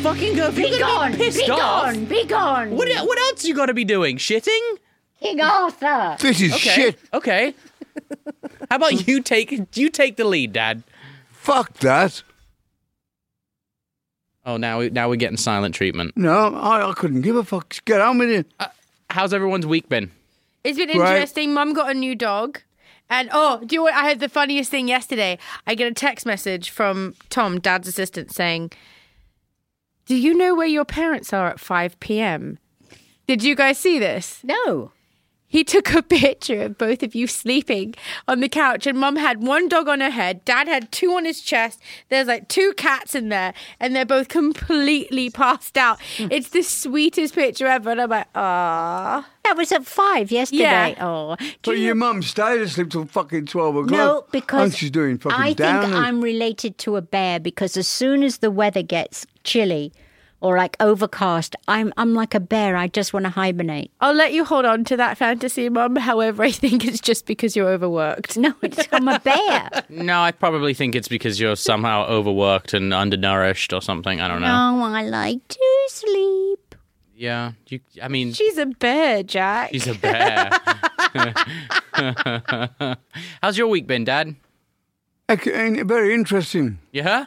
fucking go. If you're going to be pissed off. Be gone. What else you got to be doing? Shitting? King Arthur. This is shit. Okay. How about you take the lead, Dad? Fuck that. Oh, now we're getting silent treatment. No, I couldn't give a fuck. Just get on with it. How's everyone's week been? It's been Right. interesting. Mum got a new dog. And, do you know what? I had the funniest thing yesterday. I get a text message from Tom, Dad's assistant, saying, do you know where your parents are at 5 p.m.? Did you guys see this? No. He took a picture of both of you sleeping on the couch, and Mum had one dog on her head, Dad had two on his chest, there's like two cats in there, and they're both completely passed out. It's the sweetest picture ever, and I'm like, ah. That was at 5 yesterday. Yeah. Oh. But your mum stayed asleep till fucking 12 o'clock. No, because And she's doing fucking I down. think I'm related to a bear because as soon as the weather gets chilly or like overcast, I'm like a bear. I just want to hibernate. I'll let you hold on to that fantasy, Mum. However, I think it's just because you're overworked. No, I'm a bear. No, I probably think it's because you're somehow overworked and undernourished or something. I don't know. No, I like to sleep. Yeah, I mean, She's a bear, Jack. she's a bear. How's your week been, Dad? Very interesting. Yeah?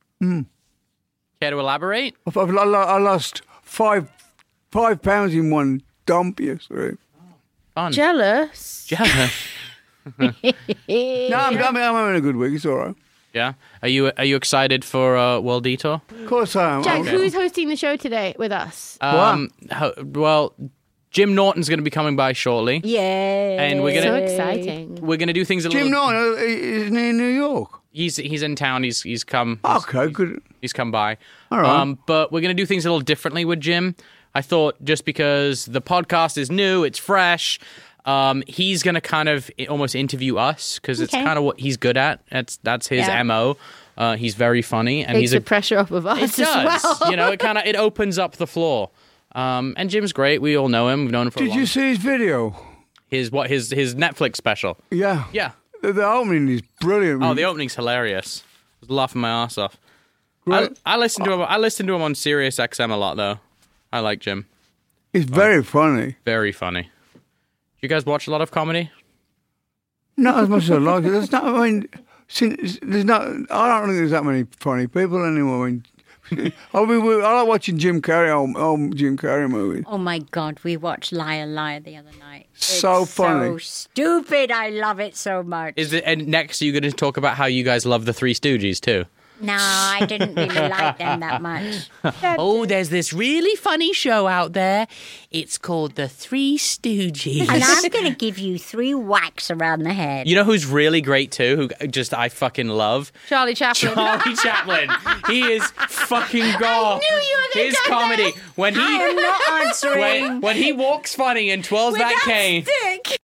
Care to elaborate? I lost five pounds in one dump yesterday. Fun. Jealous. Yeah. No, I'm having a good week. It's all right. Yeah. Are you excited for World Detour? Of course I am. Jack, who's hosting the show today with us? Well, Jim Norton's going to be coming by shortly. Yay. And we're So gonna exciting. we're gonna do things a Jim little. Norton, isn't he in New York? He's in town. He's come. Okay, good. He's come by. All right. But we're going to do things a little differently with Jim. I thought just because the podcast is new, it's fresh, he's going to kind of almost interview us because it's kind of what he's good at. That's his MO. He's very funny. And Takes the pressure off of us It as does. well. It opens up the floor. And Jim's great. We all know him. We've known him for a Did long you see his video? His Netflix special. Yeah. Yeah. The opening is brilliant. Oh, the opening's hilarious. I was laughing my ass off. Right. I listen to him on Sirius XM a lot though. I like Jim. It's very funny. Very funny. Do you guys watch a lot of comedy? Not as much as I like it. There's not. I mean, there's not. I don't think there's that many funny people anymore. I like watching Jim Carrey, old Jim Carrey movies. Oh my God, we watched Liar Liar the other night. So It's funny. So stupid. I love it so much. And next you're going to talk about how you guys love the Three Stooges too. No, I didn't really like them that much. Oh, there's this really funny show out there. It's called The Three Stooges. And I'm going to give you 3 whacks around the head. You know who's really great too? Who just I fucking love? Charlie Chaplin. Charlie Chaplin. He is fucking gold. I knew you were gonna His go comedy there. when he I am not answering. when he walks funny and twirls With that cane. stick.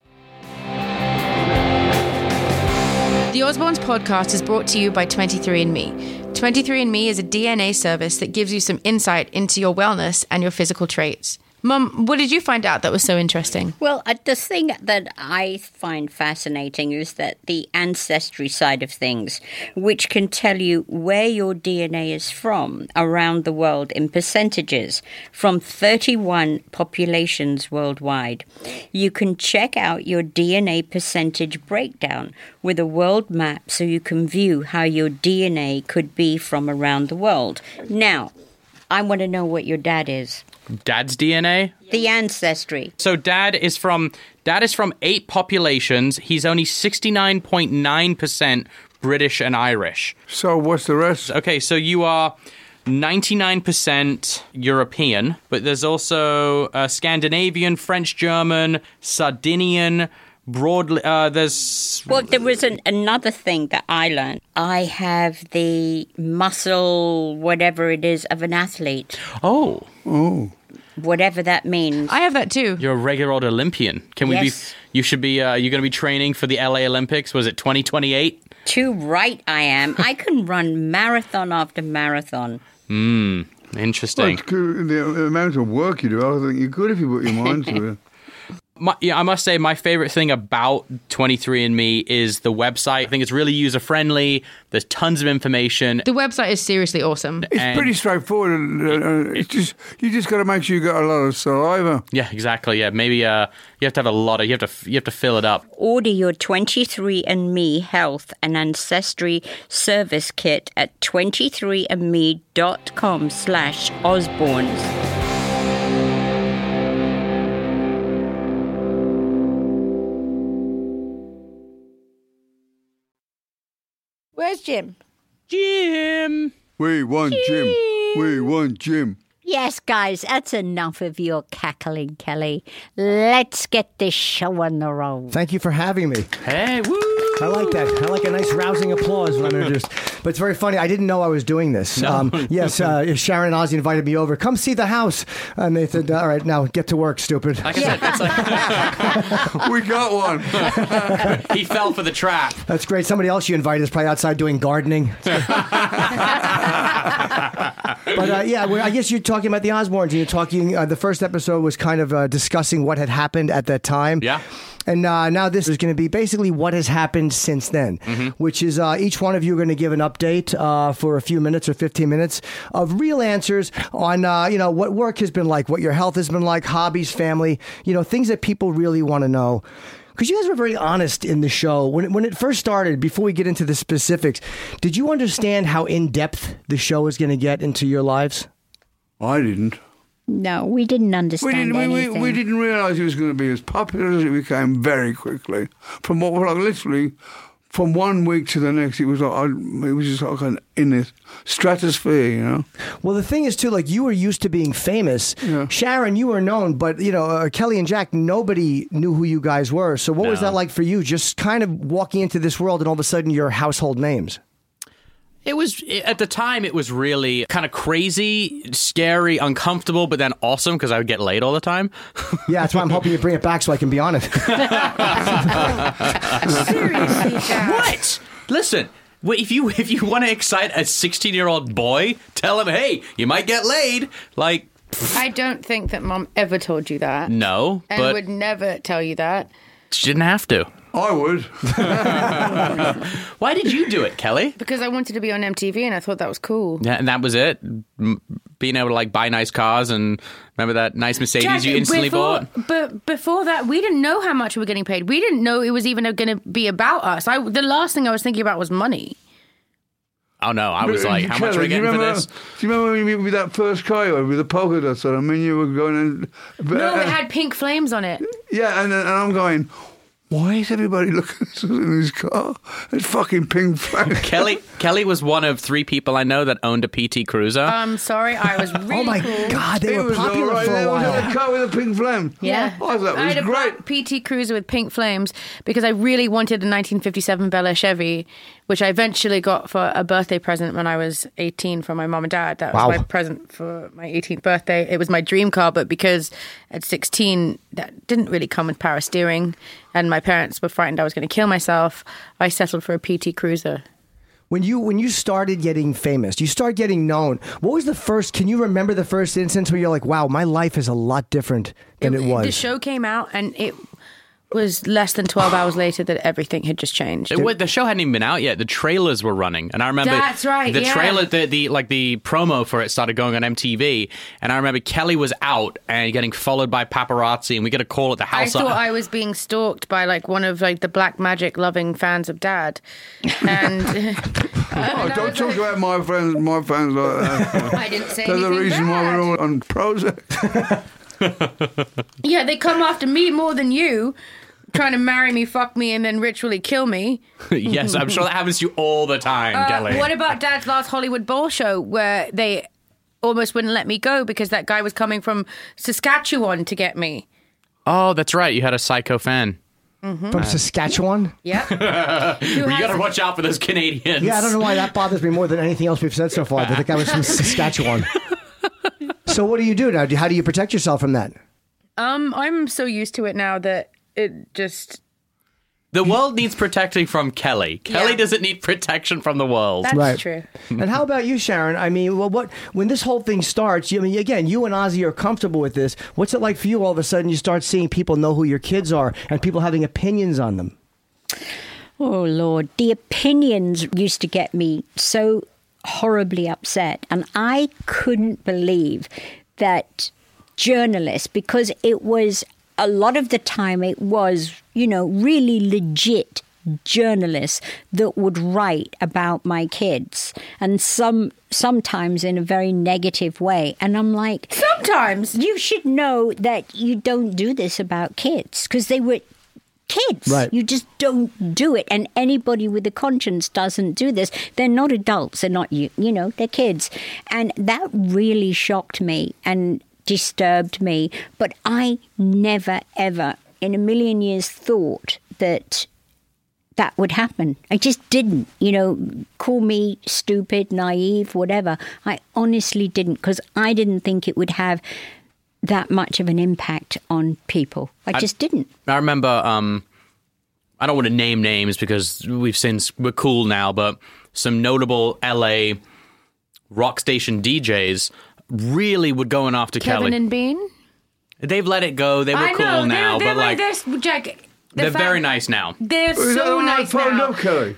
The Osborns podcast is brought to you by 23andMe. 23andMe is a DNA service that gives you some insight into your wellness and your physical traits. Mum, what did you find out that was so interesting? Well, the thing that I find fascinating is that the ancestry side of things, which can tell you where your DNA is from around the world in percentages from 31 populations worldwide. You can check out your DNA percentage breakdown with a world map so you can view how your DNA could be from around the world. Now, I want to know what your dad is. Dad's DNA? The ancestry. So dad is from 8 populations. He's only 69.9% British and Irish. So what's the rest? Okay, so you are 99% European, but there's also Scandinavian, French, German, Sardinian, broadly, there's... Well, there was another thing that I learned. I have the muscle, whatever it is, of an athlete. Oh, Whatever that means. I have that too. you're a regular old Olympian. Can we Yes. be... You should be... you're going to be training for the LA Olympics. Was it 2028? Too right I am. I can run marathon after marathon. Interesting. Well, the amount of work you do, I think you're good if you put your mind to it. I must say my favorite thing about 23andMe is the website. I think it's really user-friendly. There's tons of information. The website is seriously awesome. It's pretty straightforward. It's just you just got to make sure you got a lot of saliva. Yeah, exactly. Yeah, maybe you have to have a lot of you have to fill it up. Order your 23andMe Health and Ancestry Service Kit at 23andme.com/Osborns. Where's Jim? Jim! We want Jim. We want Jim. Yes, guys, that's enough of your cackling, Kelly. Let's get this show on the road. Thank you for having me. Hey, woo! I like that. I like a nice rousing applause when I'm introduced. But it's very funny. I didn't know I was doing this. No. Yes, Sharon and Ozzy invited me over. Come see the house. And they said, all right, now get to work, stupid. Like I said, it's like We got one. he fell for the trap. That's great. Somebody else you invited is probably outside doing gardening. But I guess you're talking about the Osbournes. And you're talking, the first episode was kind of discussing what had happened at that time. Yeah. And now this is going to be basically what has happened since then, which is each one of you are going to give an update for a few minutes or 15 minutes of real answers on, what work has been like, what your health has been like, hobbies, family, things that people really want to know. Because you guys were very honest in the show. When it first started, before we get into the specifics, did you understand how in-depth the show was going to get into your lives? I didn't. No, we didn't understand anything. We didn't realise it was going to be as popular as it became very quickly. From literally from 1 week to the next, it was just like in the stratosphere, Well, the thing is too, like you were used to being famous. Yeah. Sharon, you were known, but Kelly and Jack, nobody knew who you guys were. So what was that like for you? Just kind of walking into this world, and all of a sudden you're household names. At the time, it was really kind of crazy, scary, uncomfortable, but then awesome because I would get laid all the time. Yeah, that's why I'm hoping you bring it back so I can be on it. Seriously, Jack. What? Listen, if you want to excite a 16-year-old boy, tell him, hey, you might get laid. Like, I don't think that Mom ever told you that. no, And but would never tell you that. she didn't have to. I would. Why did you do it, Kelly? Because I wanted to be on MTV and I thought that was cool. Yeah, and that was it. Being able to buy nice cars and remember that nice Mercedes Jack, you instantly bought. But before that, we didn't know how much we were getting paid. We didn't know it was even going to be about us. The last thing I was thinking about was money. Oh no, I was like, how much are we getting for this? Do you remember when you with that first Coyote with the polka dots on? I mean, you were going and No, it had pink flames on it. yeah, and I'm going. Why is everybody looking at us in his car? It's fucking pink flag. Kelly was one of 3 people I know that owned a PT Cruiser. I'm sorry, I was really Oh my cool. God, they It were was all popular right. for a There was while. a car with a pink flame. Yeah. I thought I that had a was great. black PT Cruiser with pink flames because I really wanted a 1957 Bel Air Chevy, which I eventually got for a birthday present when I was 18 from my mom and dad. That was Wow. my present for my 18th birthday. It was my dream car, but because at 16 that didn't really come with power steering and my parents were frightened I was going to kill myself, I settled for a PT Cruiser. When you started getting famous, you start getting known. What was the first? Can you remember the first instance where you're like, "Wow, my life is a lot different than it was"? The show came out and it was less than 12 hours later that everything had just changed. The show hadn't even been out yet. The trailers were running, and I remember That's right, the yeah. trailer, the promo for it started going on MTV, and I remember Kelly was out and getting followed by paparazzi, and we get a call at the I house. thought I was being stalked by one of the black magic loving fans of Dad, and Oh, don't talk about my fans like that. I didn't say They're the anything reason why bad. we're all on Prozac. Yeah, they come after me more than you, trying to marry me, fuck me, and then ritually kill me. Yes, I'm sure that happens to you all the time, Kelly. What about Dad's last Hollywood Bowl show where they almost wouldn't let me go because that guy was coming from Saskatchewan to get me? Oh, that's right. You had a psycho fan. From Saskatchewan? Yeah. You got to watch out for those Canadians. Yeah, I don't know why that bothers me more than anything else we've said so far. That the guy was from Saskatchewan. So what do you do now? How do you protect yourself from that? I'm so used to it now that it just The world needs protecting from Kelly. Kelly doesn't need protection from the world. That's true. And how about you, Sharon? I mean, when this whole thing starts, I mean, again, you and Ozzy are comfortable with this. What's it like for you all of a sudden you start seeing people know who your kids are and people having opinions on them? Oh, Lord. The opinions used to get me so horribly upset. And I couldn't believe that journalists, because it was a lot of the time it was, really legit journalists that would write about my kids, and sometimes in a very negative way. And I'm like, Sometimes. you should know that you don't do this about kids, because they were kids. Right. You just don't do it. And anybody with a conscience doesn't do this. They're not adults. They're not, they're kids. And that really shocked me and disturbed me. But I never, ever in a million years thought that would happen. I just didn't, call me stupid, naive, whatever. I honestly didn't, because I didn't think it would have that much of an impact on people. I just didn't. I remember, I don't want to name names because we're cool now, but some notable LA rock station DJs really were going after Kevin Kelly. and Bean? They've let it go. They were cool now, they're but like Jack, they're very nice now. They're so nice I phoned now. up, Kelly.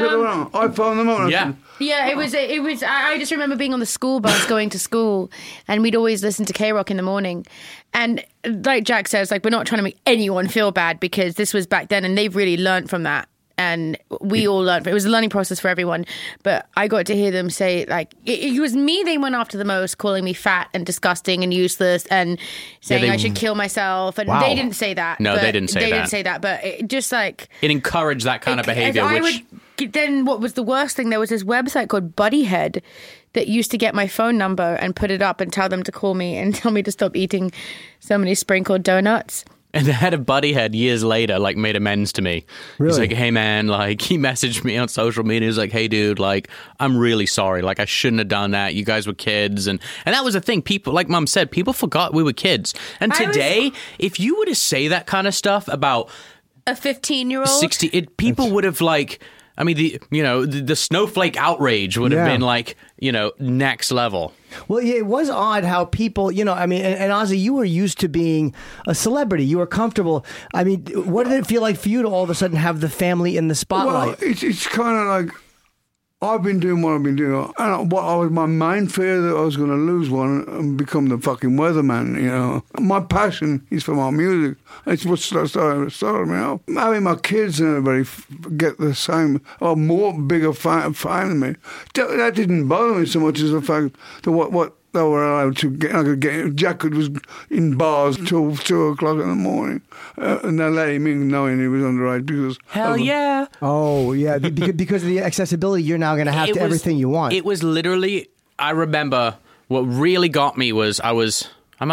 I phoned them up. Yeah. Yeah, it was. I just remember being on the school bus going to school, and we'd always listen to K-Rock in the morning. And like Jack says, like, we're not trying to make anyone feel bad, because this was back then, and they've really learned from that. And we all learned. It was a learning process for everyone. But I got to hear them say, like, it was me they went after the most, calling me fat and disgusting and useless and saying I should kill myself. And they didn't say that. No, they didn't say that. They didn't say that. But it just like... It encouraged that kind of behavior, Then what was the worst thing? There was this website called Buddyhead that used to get my phone number and put it up and tell them to call me and tell me to stop eating so many sprinkled donuts. And the head of Buddyhead years later, like, made amends to me. Really? He's like, hey, man, like, he messaged me on social media. He's like, hey, dude, like, I'm really sorry. Like, I shouldn't have done that. You guys were kids. And that was the thing. People, like Mom said, people forgot we were kids. And today, if you were to say that kind of stuff about a 15-year-old, people would have, like... I mean, the snowflake outrage would have been like, next level. Well, yeah, it was odd how people, I mean, and Ozzy, you were used to being a celebrity. You were comfortable. I mean, what did it feel like for you to all of a sudden have the family in the spotlight? Well, it's kind of like, I've been doing what I've been doing. And what was my main fear that I was going to lose one and become the fucking weatherman, My passion is for my music. It's what started me out. Having my kids and everybody get the same or more bigger fan than me, that didn't bother me so much as the fact that what they were allowed to get. Jack was in bars till 2 o'clock in the morning, and they let him in knowing he was underage because... Hell yeah. Oh, yeah. Because of the accessibility, you're now going to have everything you want. It was literally... I remember what really got me was I was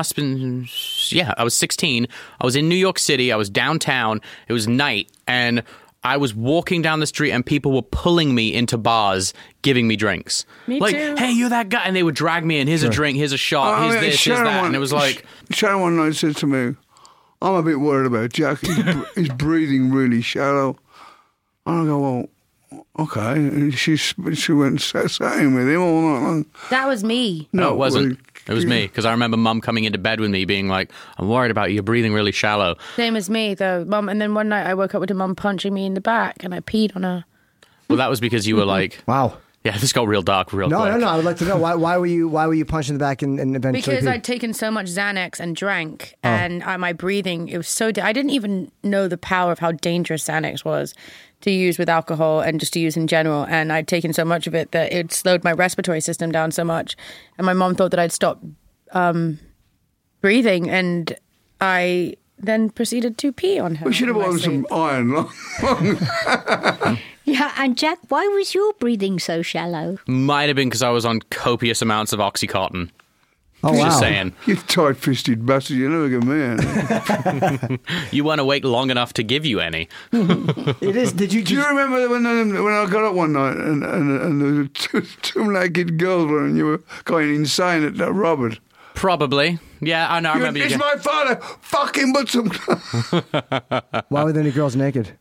16. I was in New York City. I was downtown. It was night, and... I was walking down the street and people were pulling me into bars, giving me drinks. Me like, too. Hey, you're that guy. And they would drag me in. Here's a drink. Here's a shot. Here's this, here's that. And it was like... Sharon one night said to me, I'm a bit worried about Jack. He's breathing really shallow. And I go, well, okay. And she went and sat in with him all night long. That was me. No, it wasn't. It was me, because I remember Mum coming into bed with me being like, I'm worried about you, you're breathing really shallow. Same as me, though, Mum. And then one night I woke up with Mum punching me in the back and I peed on her. Well, that was because you were like... Wow. Yeah, this got real dark real quick. No. I would like to know, why were you punched in the back and eventually Because peed? I'd taken so much Xanax and drank, and my breathing, it was so... I didn't even know the power of how dangerous Xanax was to use with alcohol and just to use in general. And I'd taken so much of it that it slowed my respiratory system down so much. And my mom thought that I'd stopped breathing, and I then proceeded to pee on her. We should have bought some iron. Yeah, and Jack, why was your breathing so shallow? Might have been because I was on copious amounts of Oxycontin. Oh, wow. Just saying. You tight-fisted bastard, you never get me. You weren't awake long enough to give you any. It is. Did you? Do you remember when I got up one night and there were two naked girls and you were going insane at that Robert? Probably. Yeah, I know. I remember It's you. my father. Fucking but some. Why were there any girls naked?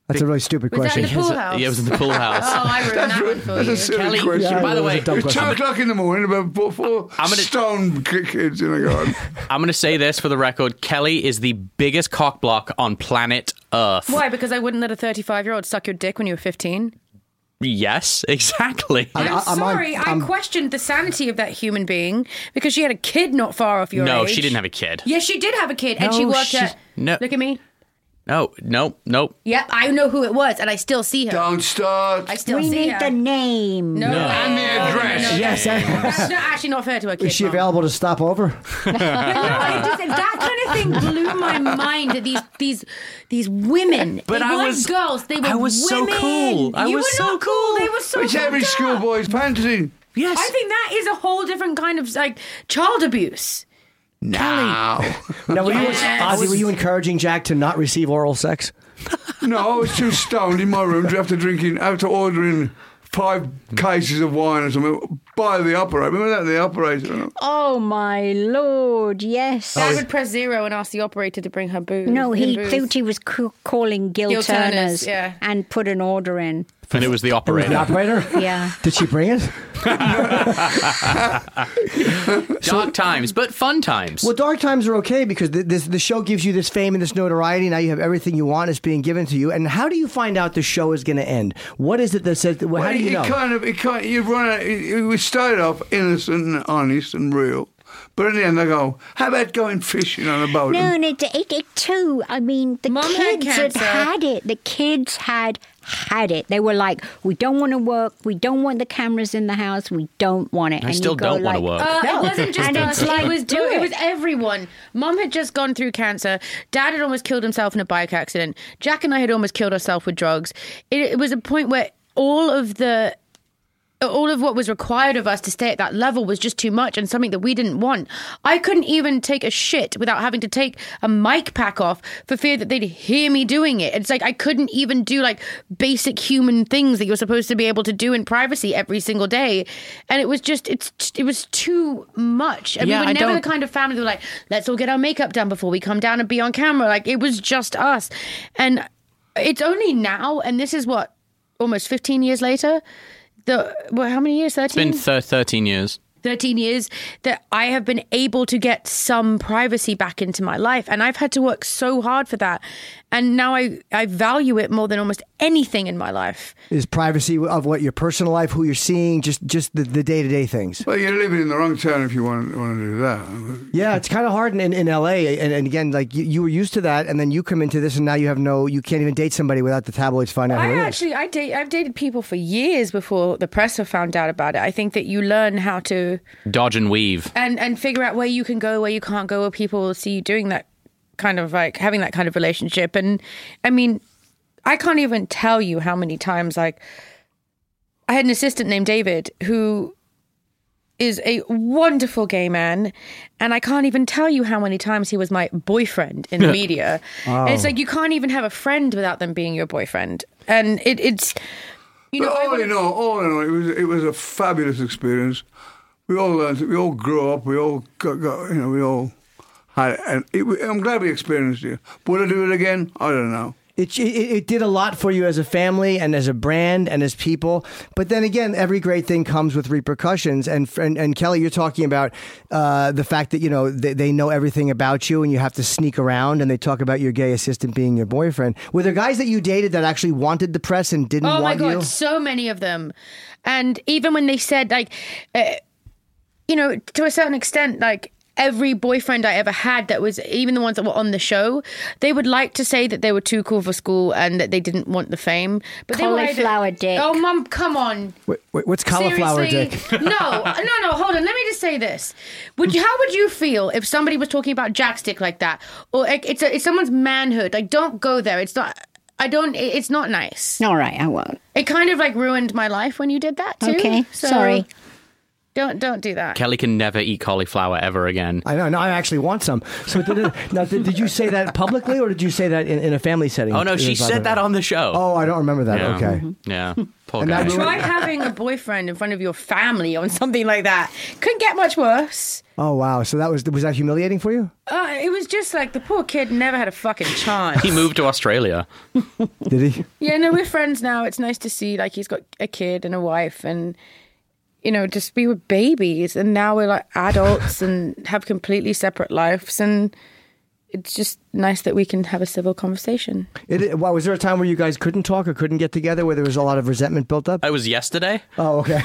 That's a really stupid Was that question. in the pool house? Yeah, it was in the pool house. Oh, I ruined that one for That's a you. silly Kelly, question. by the way, Dumb It's 2 question. o'clock in the morning, about four stone kids in the garden. I'm going to say this for the record. Kelly is the biggest cock block on planet Earth. Why? Because I wouldn't let a 35-year-old suck your dick when you were 15? Yes, exactly. I'm sorry. I questioned the sanity of that human being because she had a kid not far off your age. No, she didn't have a kid. Yes, she did have a kid, and No, she worked she- at... No. Look at me. No, nope. Yep, I know who it was, and I still see her. Don't start. I still We see need her. the name. No. And the address. Yes. That's not actually not fair to a kid. Is she Mom. available to stop over? That kind of thing blew my mind. That these women, But they I weren't was- girls. They were I was so women. cool. I You was were so not cool. They were so. It's every fucked up. schoolboy's fantasy. Yes. I think that is a whole different kind of like child abuse. Now. Now, Yes. Ozzy, were you encouraging Jack to not receive oral sex? No, I was too stoned in my room after ordering 5 cases of wine or something by the operator. Remember that? The operator. Oh, my Lord, yes. Dad would press 0 and ask the operator to bring her booze. No, he booze. thought he was calling Gil Gil Turners, Turners yeah. and put an order in. And it was the The operator. operator? Yeah. Did she bring it? Dark times, but fun times. Well, dark times are okay because the show gives you this fame and this notoriety. Now you have everything you want is being given to you. And how do you find out the show is going to end? What is it that says? Well, how do you know? You run out. We started off innocent and honest and real. But in the end, I go, how about going fishing on a boat? No, and it too. I mean, the Mum had kids had cancer. had it. The kids had it. They were like, we don't want to work. We don't want the cameras in the house. We don't want it. I And still you go don't want to like, work. It wasn't just And us. it's like, it was do it it. was everyone. Mum had just gone through cancer. Dad had almost killed himself in a bike accident. Jack and I had almost killed ourselves with drugs. It was a point where all of what was required of us to stay at that level was just too much and something that we didn't want. I couldn't even take a shit without having to take a mic pack off for fear that they'd hear me doing it. It's like I couldn't even do like basic human things that you're supposed to be able to do in privacy every single day. And it was just, it was too much. And Yeah, we were I never don't- the kind of family that were like, let's all get our makeup done before we come down and be on camera. Like it was just us. And it's only now, and this is what, almost 15 years later, how many years? 13? It's been 13 years. 13 years that I have been able to get some privacy back into my life. And I've had to work so hard for that. And now I value it more than almost anything in my life. Is privacy of what your personal life, who you're seeing, just the day-to-day things. Well, you're living in the wrong town if you want to do that. Yeah, it's kind of hard in LA. And again, like you were used to that, and then you come into this, and now you can't even date somebody without the tabloids finding out who it is. I've dated people for years before the press have found out about it. I think that you learn how to Dodge and weave. and figure out where you can go, where you can't go, where people will see you doing that kind of like having that kind of relationship. And I mean, I can't even tell you how many times like I had an assistant named David who is a wonderful gay man, and I can't even tell you how many times he was my boyfriend in the media. And it's like you can't even have a friend without them being your boyfriend. And it's you know, But all in all, it was a fabulous experience. We all learned. We all grew up. We all got we all had. And I'm glad we experienced it. Would I do it again? I don't know. It did a lot for you as a family and as a brand and as people. But then again, every great thing comes with repercussions. And Kelly, you're talking about the fact that, they know everything about you and you have to sneak around, and they talk about your gay assistant being your boyfriend. Were there guys that you dated that actually wanted the press and didn't want you? Oh my God, so many of them. And even when they said like, to a certain extent, like, every boyfriend I ever had that was, even the ones that were on the show, they would like to say that they were too cool for school and that they didn't want the fame. But Cauliflower dick. Oh, Mum, come on. Wait, what's cauliflower Seriously? dick? No, hold on. Let me just say this. How would you feel if somebody was talking about Jack's dick like that? Or it's someone's manhood. Like, don't go there. It's not... it's not nice. All right, I won't. It kind of like ruined my life when you did that too. Okay, So- sorry. Don't do that. Kelly can never eat cauliflower ever again. I know. Now I actually want some. So did you say that publicly, or did you say that in a family setting? Oh, no, she said that on the show. Oh, I don't remember that. Yeah. Okay. Yeah. Poor And guy. that- Try having a boyfriend in front of your family on something like that. Couldn't get much worse. Oh, wow. So was that humiliating for you? It was just like the poor kid never had a fucking chance. He moved to Australia. Did he? Yeah, no, we're friends now. It's nice to see, like, he's got a kid and a wife, and, you know, just we were babies, and now we're like adults and have completely separate lives, and it's just nice that we can have a civil conversation. Was there a time where you guys couldn't talk or couldn't get together, where there was a lot of resentment built up? It was yesterday. Oh, okay.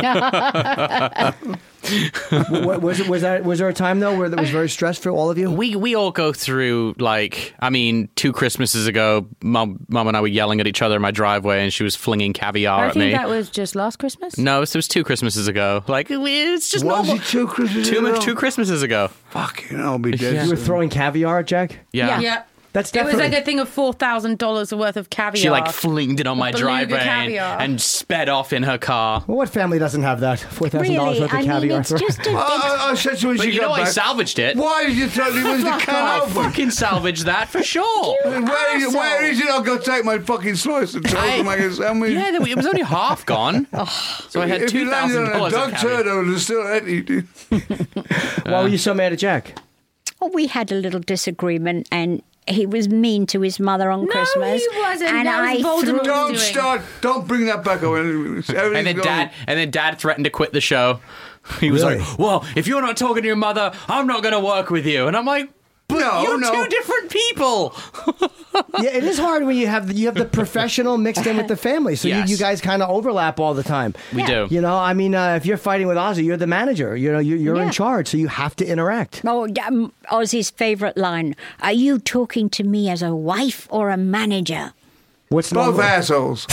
Was there a time though where that was very stressed for all of you? We all go through, like, I mean, 2 Christmases ago, Mum and I were yelling at each other in my driveway, and she was flinging caviar I at think me. that was just last Christmas. No, it was 2 Christmases ago. Like, it's just Was normal. it 2 Christmases ago? 2 Christmases ago. Fucking hell, I'll be dead. You were throwing caviar at Jack? Yeah. Yeah. That's It was definitely. like a thing of $4,000 worth of caviar. She, like, flinged it on my Beluga driveway caviar. and sped off in her car. Well, what family doesn't have that? $4,000 Really, worth of I mean, caviar. it's just a... I said to her when But she you know got I back, salvaged it. why did you tell me was the I can open? fucking salvaged that for sure. Where is it? I've got to take my fucking slice of toast and make a sandwich. Yeah, it was only half gone. So I had If you landed on a $2,000 dog of turd, caviar. I would have still had it. Why were you so mad at Jack? Well, we had a little disagreement, and he was mean to his mother on Christmas. he wasn't. And That was I Voldemort. threw... Don't doing? start. Don't bring that back up. And then Dad threatened to quit the show. He was Really? like, "Well, if you're not talking to your mother, I'm not going to work with you." And I'm like, "But you're two different people." Yeah, it is hard when you have the professional mixed in with the family, so Yes. you guys kind of overlap all the time. We do. You know, I mean, if you're fighting with Ozzy, you're the manager. You know, you're in Yeah. charge, so you have to interact. Oh, Ozzy's favourite line, are you talking to me as a wife or a manager? What's Both normal? assholes.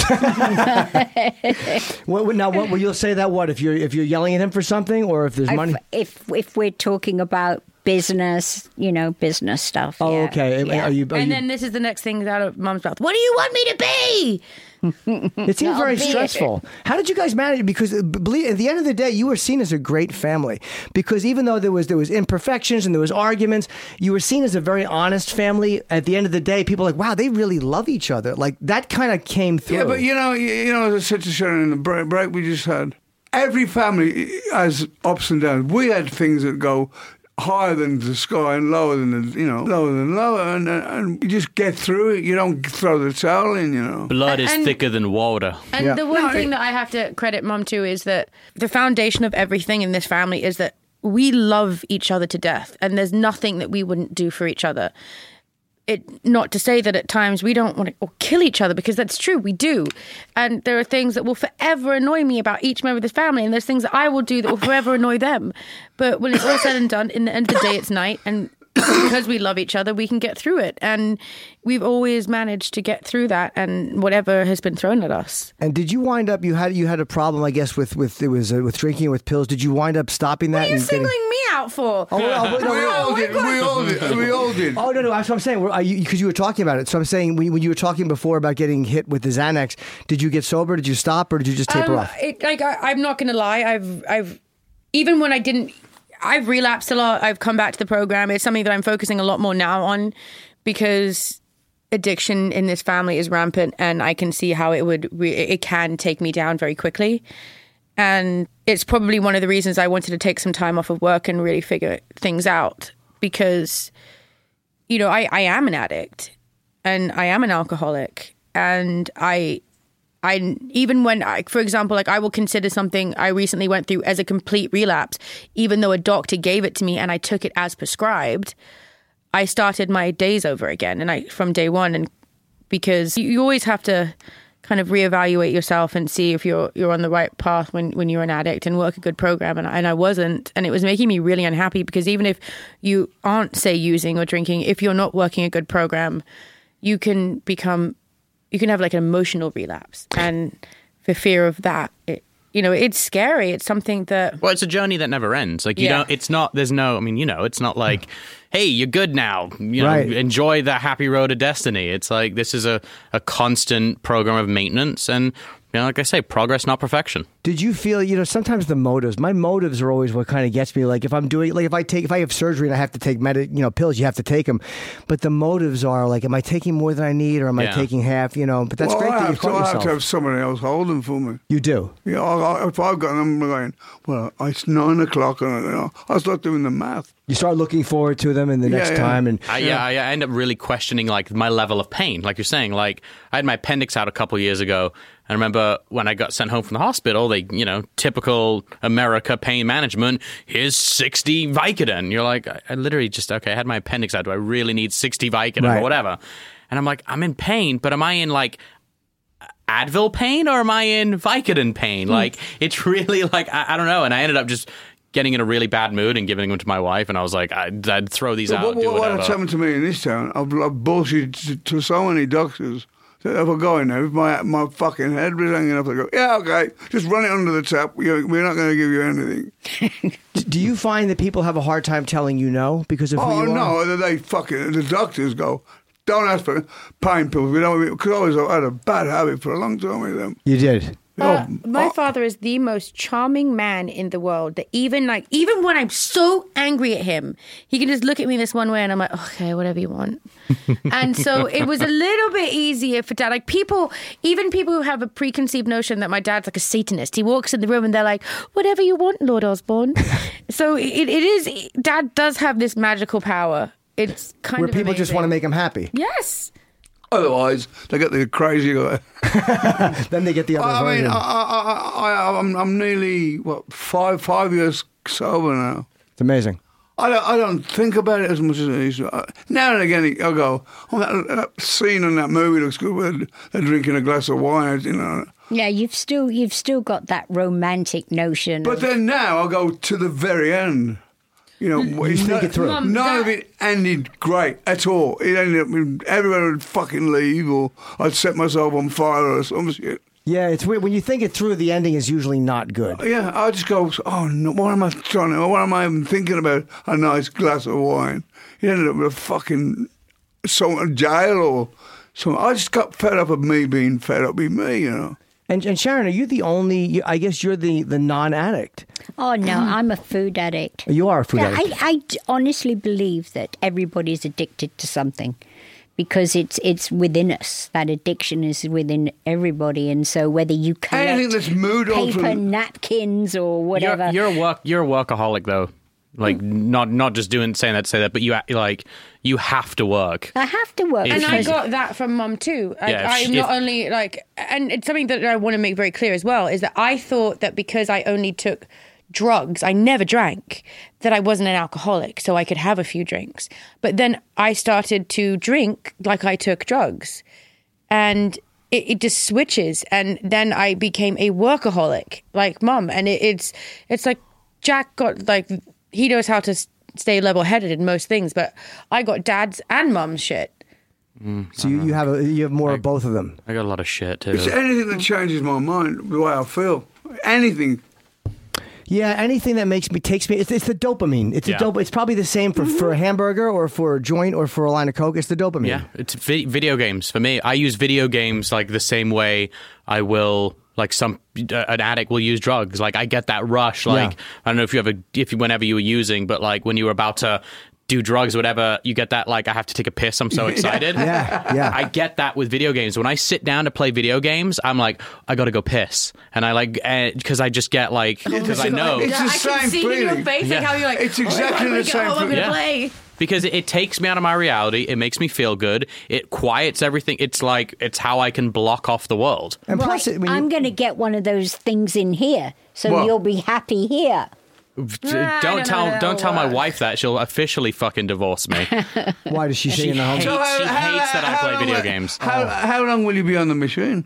What will you say that? What if you're yelling at him for something, or if there's money? If we're talking about business, business stuff. Oh, yeah. okay. Yeah. Are you? And then this is the next thing out of Mum's mouth. What do you want me to be? It seems very Albeit. stressful. How did you guys manage? Because believe, at the end of the day, you were seen as a great family. Because even though there was imperfections and there was arguments, you were seen as a very honest family. At the end of the day, people are like, wow, they really love each other. Like that kind of came through. Yeah, but you know, as I said to Sharon in the break we just had, every family has ups and downs. We had things that go higher than the sky and lower than lower, and you just get through it. You don't throw the towel in. Blood is And- thicker than water. And Yeah. the one thing that I have to credit Mum to is that the foundation of everything in this family is that we love each other to death, and there's nothing that we wouldn't do for each other. Not to say that at times we don't want to kill each other, because that's true, we do. And there are things that will forever annoy me about each member of this family, and there's things that I will do that will forever annoy them. But when it's all said and done, in the end of the day, it's night, and because we love each other, we can get through it. And we've always managed to get through that, and whatever has been thrown at us. And did you wind up? You had a problem, I guess, with drinking and with pills. Did you wind up stopping that? What are you and getting- singling me out for? Oh, We all did. Oh no, that's what I'm saying. Because you were talking about it. So I'm saying when you were talking before about getting hit with the Xanax, did you get sober? Did you stop, or did you just taper off? I'm not going to lie. I've even when I didn't, I've relapsed a lot. I've come back to the program. It's something that I'm focusing a lot more now on, because addiction in this family is rampant, and I can see how it can take me down very quickly. And it's probably one of the reasons I wanted to take some time off of work and really figure things out, because, I am an addict and I am an alcoholic, and I even when for example, like I will consider something I recently went through as a complete relapse, even though a doctor gave it to me and I took it as prescribed, I started my days over again, and from day one, and because you always have to kind of reevaluate yourself and see if you're on the right path when you're an addict, and work a good program. And I wasn't, and it was making me really unhappy, because even if you aren't, say, using or drinking, if you're not working a good program, you can have like an emotional relapse, and for fear of that, it's scary. It's something that... Well, it's a journey that never ends. Like, it's not like, hey, you're good now. Right. Enjoy the happy road of destiny. It's like, this is a constant program of maintenance. And like I say, progress, not perfection. Did you feel, sometimes the motives, my motives are always what kind of gets me. Like if I'm doing, like if I have surgery and I have to take pills, you have to take them. But the motives are like, am I taking more than I need, or am I taking half, but that's great that you caught yourself. I have to have somebody else hold them for me. You do? Yeah, if I've got them going, well, it's 9 o'clock and I start doing the math. You start looking forward to them in the next time. And I end up really questioning like my level of pain. Like you're saying, like I had my appendix out a couple of years ago. I remember when I got sent home from the hospital, they, typical America pain management, here's 60 Vicodin. You're like, I literally just, I had my appendix out. Do I really need 60 Vicodin or whatever? And I'm like, I'm in pain, but am I in like Advil pain or am I in Vicodin pain? Like, it's really like, I don't know. And I ended up just getting in a really bad mood and giving them to my wife. And I was like, I'd throw these out. Do whatever. What's happened to me in this town, I've bullshit to so many doctors. If I go in there, if my fucking head was hanging up, I go, yeah, okay, just run it under the tap. We're not going to give you anything. Do you find that people have a hard time telling you no because of who you are? Oh, no, the doctors go, don't ask for pain pills. Because I always had a bad habit for a long time with them. You did? My father is the most charming man in the world. That even when I'm so angry at him, he can just look at me this one way, and I'm like, okay, whatever you want. And so it was a little bit easier for Dad. Like even people who have a preconceived notion that my dad's like a Satanist, he walks in the room and they're like, whatever you want, Lord Osborne. So it is. Dad does have this magical power. It's kind where of people amazing. just want to make him happy. Yes. Otherwise, they get the crazy guy. Then they get the other version. I'm nearly, 5 years sober now. It's amazing. I don't think about it as much as I used to. Now and again, I'll go, that scene in that movie looks good where they're drinking a glass of wine, Yeah, you've still got that romantic notion. But then now I'll go to the very end. You think it through. None of it ended great at all. It ended up with everyone would fucking leave, or I'd set myself on fire or some shit. Yeah, it's weird. When you think it through, the ending is usually not good. Yeah, I just go, oh no, what am I even thinking about? A nice glass of wine. It ended up with a fucking jail or something. I just got fed up of me being fed up with me, And Sharon, are you the only? I guess you're the non-addict. Oh no, I'm a food addict. You are a food addict. I honestly believe that everybody's addicted to something, because it's within us. That addiction is within everybody, and so whether you collect anything that's paper napkins or whatever, you're a workaholic though. Like not just saying that to say that, but you have to work. I have to work, and I got that from Mum too. I'm not only like, and it's something that I want to make very clear as well, is that I thought that because I only took drugs, I never drank, that I wasn't an alcoholic, so I could have a few drinks. But then I started to drink like I took drugs, and it just switches, and then I became a workaholic like Mum, and it's like Jack got like. He knows how to stay level-headed in most things, but I got Dad's and Mum's shit. So you have more of both of them. I got a lot of shit too. It's anything that changes my mind, the way I feel. Anything. Yeah, anything that takes me. It's the dopamine. It's probably the same for a hamburger or for a joint or for a line of Coke. It's the dopamine. Yeah, it's video games for me. I use video games like the same way I will. Like an addict will use drugs. Like I get that rush. Like I don't know whenever you were using, but like when you were about to do drugs or whatever, you get that like I have to take a piss. I'm so excited. Yeah. I get that with video games. When I sit down to play video games, I'm like I got to go piss, and I like because I just get like because I know it's the same I can see feeling. in your face like how you're like it's exactly the same feeling. feeling. Play. Because it takes me out of my reality. It makes me feel good. It quiets everything. It's how I can block off the world. And plus, I'm going to get one of those things in here, so you'll be happy here. Don't tell my wife that. She'll officially fucking divorce me. Why does she say in the house? She hates that I play video games. How long will you be on the machine?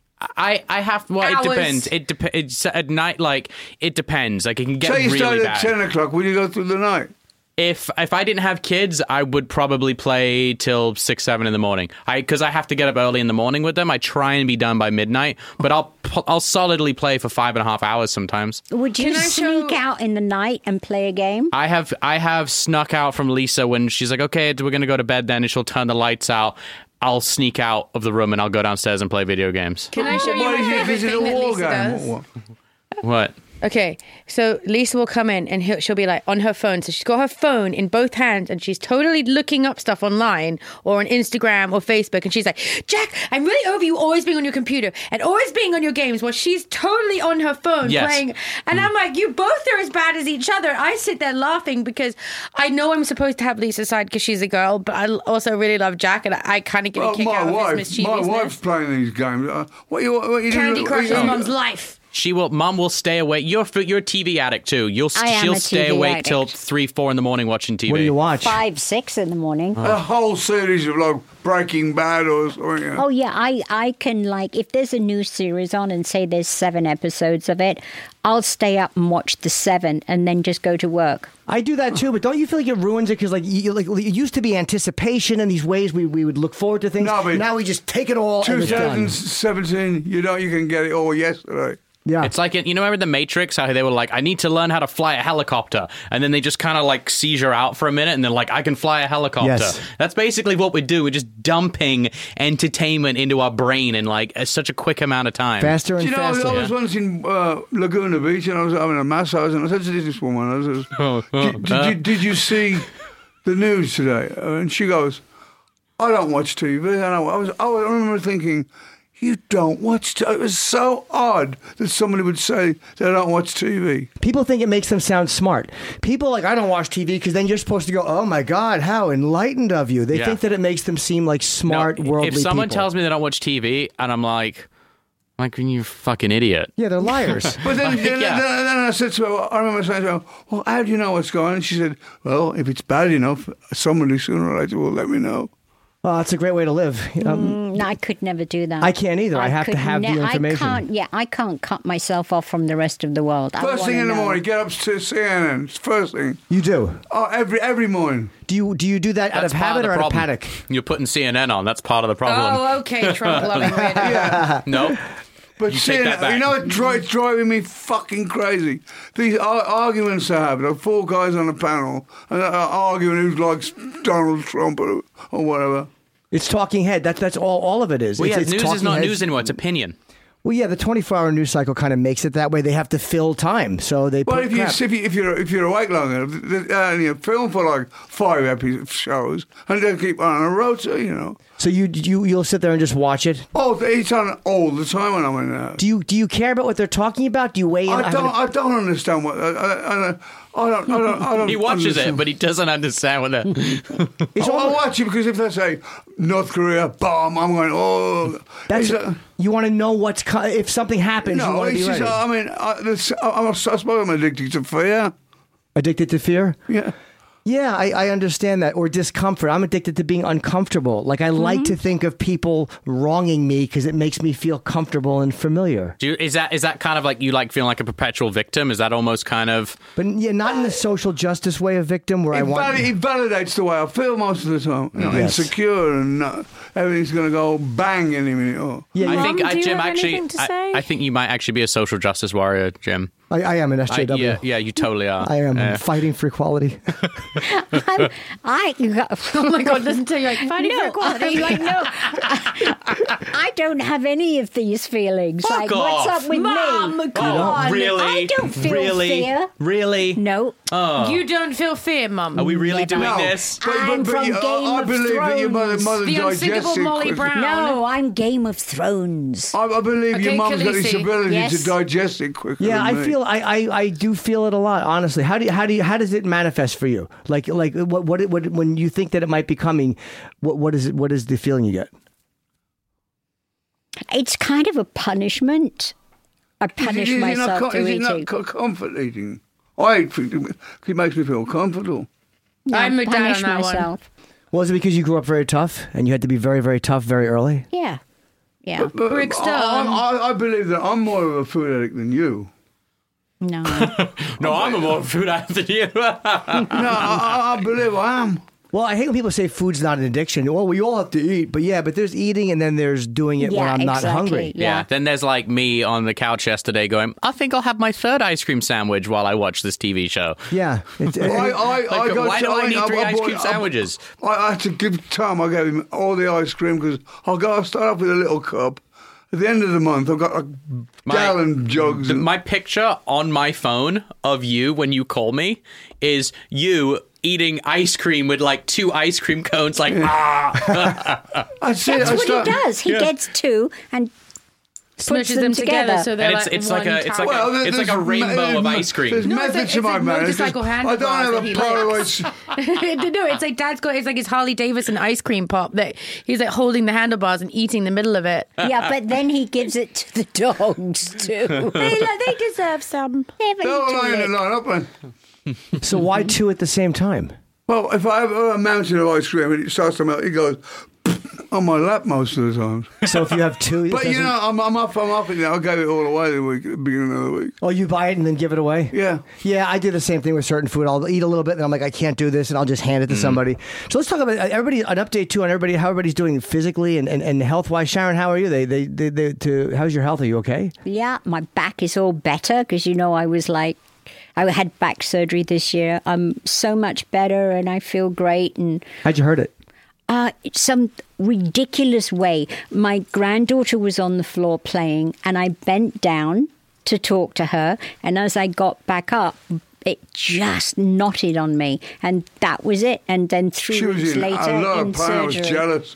I have. Well, Hours. it depends. It's at night. Like it depends. Like it can get Say you really started bad. at 10 o'clock. Will you go through the night? If I didn't have kids, I would probably play till 6, 7 in the morning. Because I have to get up early in the morning with them. I try and be done by midnight, but I'll solidly play for 5.5 hours sometimes. Would you sneak out in the night and play a game? I have snuck out from Lisa when she's like, okay, we're gonna go to bed then, and she'll turn the lights out. I'll sneak out of the room and I'll go downstairs and play video games. Can I show you my favorite thing that Lisa does? What? Okay, so Lisa will come in and she'll be like on her phone. So she's got her phone in both hands and she's totally looking up stuff online or on Instagram or Facebook. And she's like, Jack, I'm really over you always being on your computer and always being on your games. Well, she's totally on her phone playing. And I'm like, you both are as bad as each other. I sit there laughing because I know I'm supposed to have Lisa's side because she's a girl, but I also really love Jack and I kind of get a kick out of his mischievousness. My wife's playing these games. What you Candy Crush is Mum's life. Mom will stay awake. You're a TV addict too. She'll stay awake till 3-4 in the morning watching TV. What do you watch? 5-6 in the morning. A whole series of like Breaking Bad or something. Oh yeah, I can like if there's a new series on and say there's 7 episodes of it, I'll stay up and watch the 7 and then just go to work. I do that too, but don't you feel like it ruins it? Because like it used to be anticipation and these ways we would look forward to things. No, but now we just take it all. 2017, you can get it all yesterday. Yeah. It's like, remember The Matrix, how they were like, I need to learn how to fly a helicopter. And then they just kind of like seizure out for a minute and they're like, I can fly a helicopter. Yes. That's basically what we do. We're just dumping entertainment into our brain in like such a quick amount of time. Faster and faster. I was once in Laguna Beach and I was having a massage and I said to this woman, did you see the news today? And she goes, I don't watch TV. And I remember thinking, you don't watch TV. It was so odd that somebody would say they don't watch TV. People think it makes them sound smart. People like, I don't watch TV because then you're supposed to go, oh my God, how enlightened of you. They think that it makes them seem like smart, worldly people. If someone tells me they don't watch TV and I'm like, you're a fucking idiot. Yeah, they're liars. But then I said to her, I remember saying to her, well, how do you know what's going on? And she said, well, if it's bad enough, somebody sooner or later will let me know. Well, that's a great way to live. No, I could never do that. I can't either. I have to have the information. I can't cut myself off from the rest of the world. First thing in the morning, get up to CNN. It's first thing. You do? Oh, every morning. Do you do that out of habit or out of panic? You're putting CNN on. That's part of the problem. Oh, okay, Trump-loving radio. Yeah. No. But CNN, it's driving me fucking crazy. These arguments I have, there are 4 guys on a panel and they're arguing who likes Donald Trump or whatever. It's talking head. That's all of it is. Well, it's news is not heads. news anymore. It's opinion. Well, yeah, the 24-hour news cycle kind of makes it that way. They have to fill time, so they. Well, put if you're awake long enough, and you film for like 5 episodes, and they'll keep on a rota, So you'll sit there and just watch it. Oh, it's on all the time when I'm in there. Do you care about what they're talking about? Do you weigh in? I don't understand what. I don't. He watches understand. it, but he doesn't understand what they're. I watch it because if they say North Korea bomb, I'm going, oh. You want to know if something happens. No, you want to be ready. I suppose I'm addicted to fear. Addicted to fear? Yeah. Yeah, I understand that. Or discomfort. I'm addicted to being uncomfortable. Like I like to think of people wronging me because it makes me feel comfortable and familiar. Is that kind of like you like feeling like a perpetual victim? Is that almost kind of? But yeah, not in the social justice way of victim where It validates the way I feel most of the time. Yes. Insecure and everything's going to go bang any minute. Yeah, I think do you Jim have actually. anything to say? I think you might actually be a social justice warrior, Jim. I am an SJW. Yeah, you totally are. I am fighting for equality. oh my God, listen to you like fighting for equality. I'm like, no, I don't have any of these feelings. Fuck what's off. up with Mom, me? come on. Really? I don't feel fear. Really? No. Oh. You don't feel fear, Mum. Are we really Never. doing No. this? I'm from Game I of believe that your mother The unsinkable digests it Molly quickly. Brown. No, I'm Game of Thrones. I believe your Okay, mum's got this Khaleesi. ability Yes. to digest it quicker. Yeah, than I me. feel I do feel it a lot. Honestly, how does it manifest for you? Like what when you think that it might be coming, what is it? What is the feeling you get? It's kind of a punishment. I punish myself through Is it eating. not comfort eating? I eat food. It makes me feel comfortable. No, I'm with Dad on punish that one. myself. Was it because you grew up very tough and you had to be very, very tough very early? Yeah. Yeah. But Brickstone. I believe that I'm more of a food addict than you. No. No, I'm a more food addict than you. No, I believe I am. Well, I hate when people say food's not an addiction. Well, we all have to eat, but there's eating and then there's doing it when I'm not hungry. Yeah. Then there's like me on the couch yesterday going, I think I'll have my third ice cream sandwich while I watch this TV show. Yeah. Why do I need 3 ice cream sandwiches? I had to give Tom, I gave him all the ice cream because I'll start off with a little cup. At the end of the month, I've got gallon jugs. My picture on my phone of you when you call me is you eating ice cream with like 2 ice cream cones, like, That's what he does. He gets 2 and smushes them together so they're it's like a rainbow of ice cream. There's methods to my madness. I don't have a Polaroid. No, it's like Dad's got. It's like his Harley Davidson ice cream pop that he's like holding the handlebars and eating the middle of it. Yeah, but then he gives it to the dogs too. They deserve some. They'll line it up. So why 2 at the same time? Well, if I have a mountain of ice cream and it starts to melt, it goes on my lap most of the time. So if you have 2, but you know, I'm up. I gave it all away at the beginning of the week. Oh, you buy it and then give it away? Yeah. Yeah, I do the same thing with certain food. I'll eat a little bit and I'm like, I can't do this, and I'll just hand it to somebody. So let's talk about everybody. An update too on everybody, how everybody's doing physically and health wise. Sharon, how are you? How's your health? Are you okay? Yeah, my back is all better because I had back surgery this year. I'm so much better and I feel great. And how'd you hurt it? Some ridiculous way. My granddaughter was on the floor playing and I bent down to talk to her. And as I got back up, it just knotted on me. And that was it. And then 3 weeks later in surgery. I was jealous.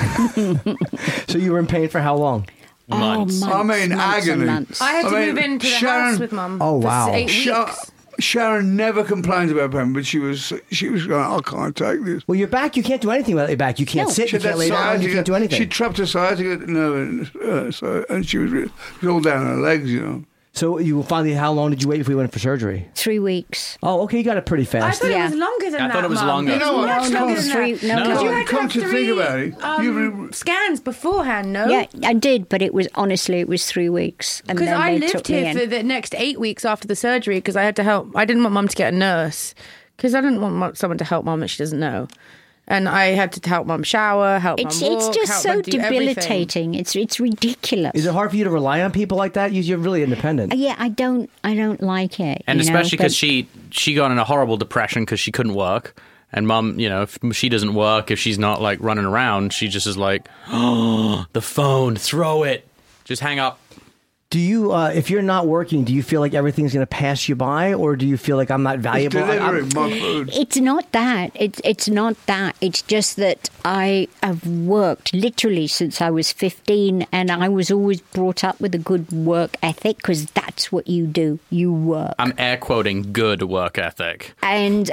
So you were in pain for how long? Months. I mean, agony. I had to move into the house with Mum. Oh, wow. For 8 weeks. Sharon never complains about pain, but she was going, I can't take this. Well, your back, you can't do anything with your back. You can't sit, you can't lay down, you can't do anything. She trapped her sciatica nerve, and she was all down her legs, you know. So you finally, how long did you wait before you went for surgery? 3 weeks. Oh, okay, you got it pretty I fast. thought it was longer than that. I thought it was Mum. longer. You know what? Much longer than that. No. Because you had Come to to have think 3 about it, scans beforehand, no? Yeah, I did, but it was 3 weeks. Because I lived here for the next 8 weeks after the surgery because I had to help. I didn't want Mum to get a nurse because I didn't want someone to help Mum that she doesn't know. And I had to help Mum shower, help Mum walk. It's just so debilitating. It's ridiculous. Is it hard for you to rely on people like that? You're really independent. Yeah, I don't like it. And especially because she got in a horrible depression because she couldn't work. And Mum, if she doesn't work, if she's not like running around, she just is like, oh, the phone, throw it, just hang up. Do you, if you're not working, do you feel like everything's going to pass you by, or do you feel like I'm not valuable? Delivering my food. It's not that. It's not that. It's just that I have worked literally since I was 15, and I was always brought up with a good work ethic because that's what you do. You work. I'm air quoting good work ethic. And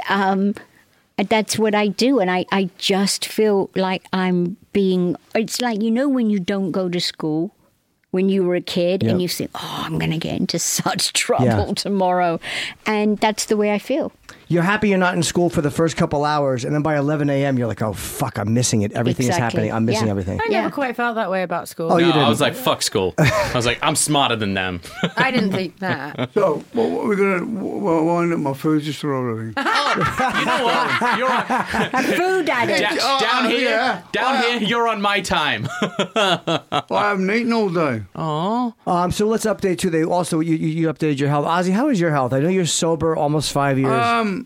that's what I do. And I just feel like I'm being. It's like when you don't go to school. When you were a kid and you think, I'm going to get into such trouble tomorrow. And that's the way I feel. You're happy you're not in school for the first couple hours, and then by 11 a.m. you're like, oh, fuck, I'm missing it. Everything is happening. I'm missing everything. I never quite felt that way about school. Oh, you didn't? I was like, fuck school. I was like, I'm smarter than them. I didn't think that. So, what we're going to wind up my food just to roll everything. You know what? You're on, A food addict. down here, you're on my time. I haven't eaten all day. So let's update too. They also you updated your health. Ozzy, how is your health? I know you're sober almost 5 years.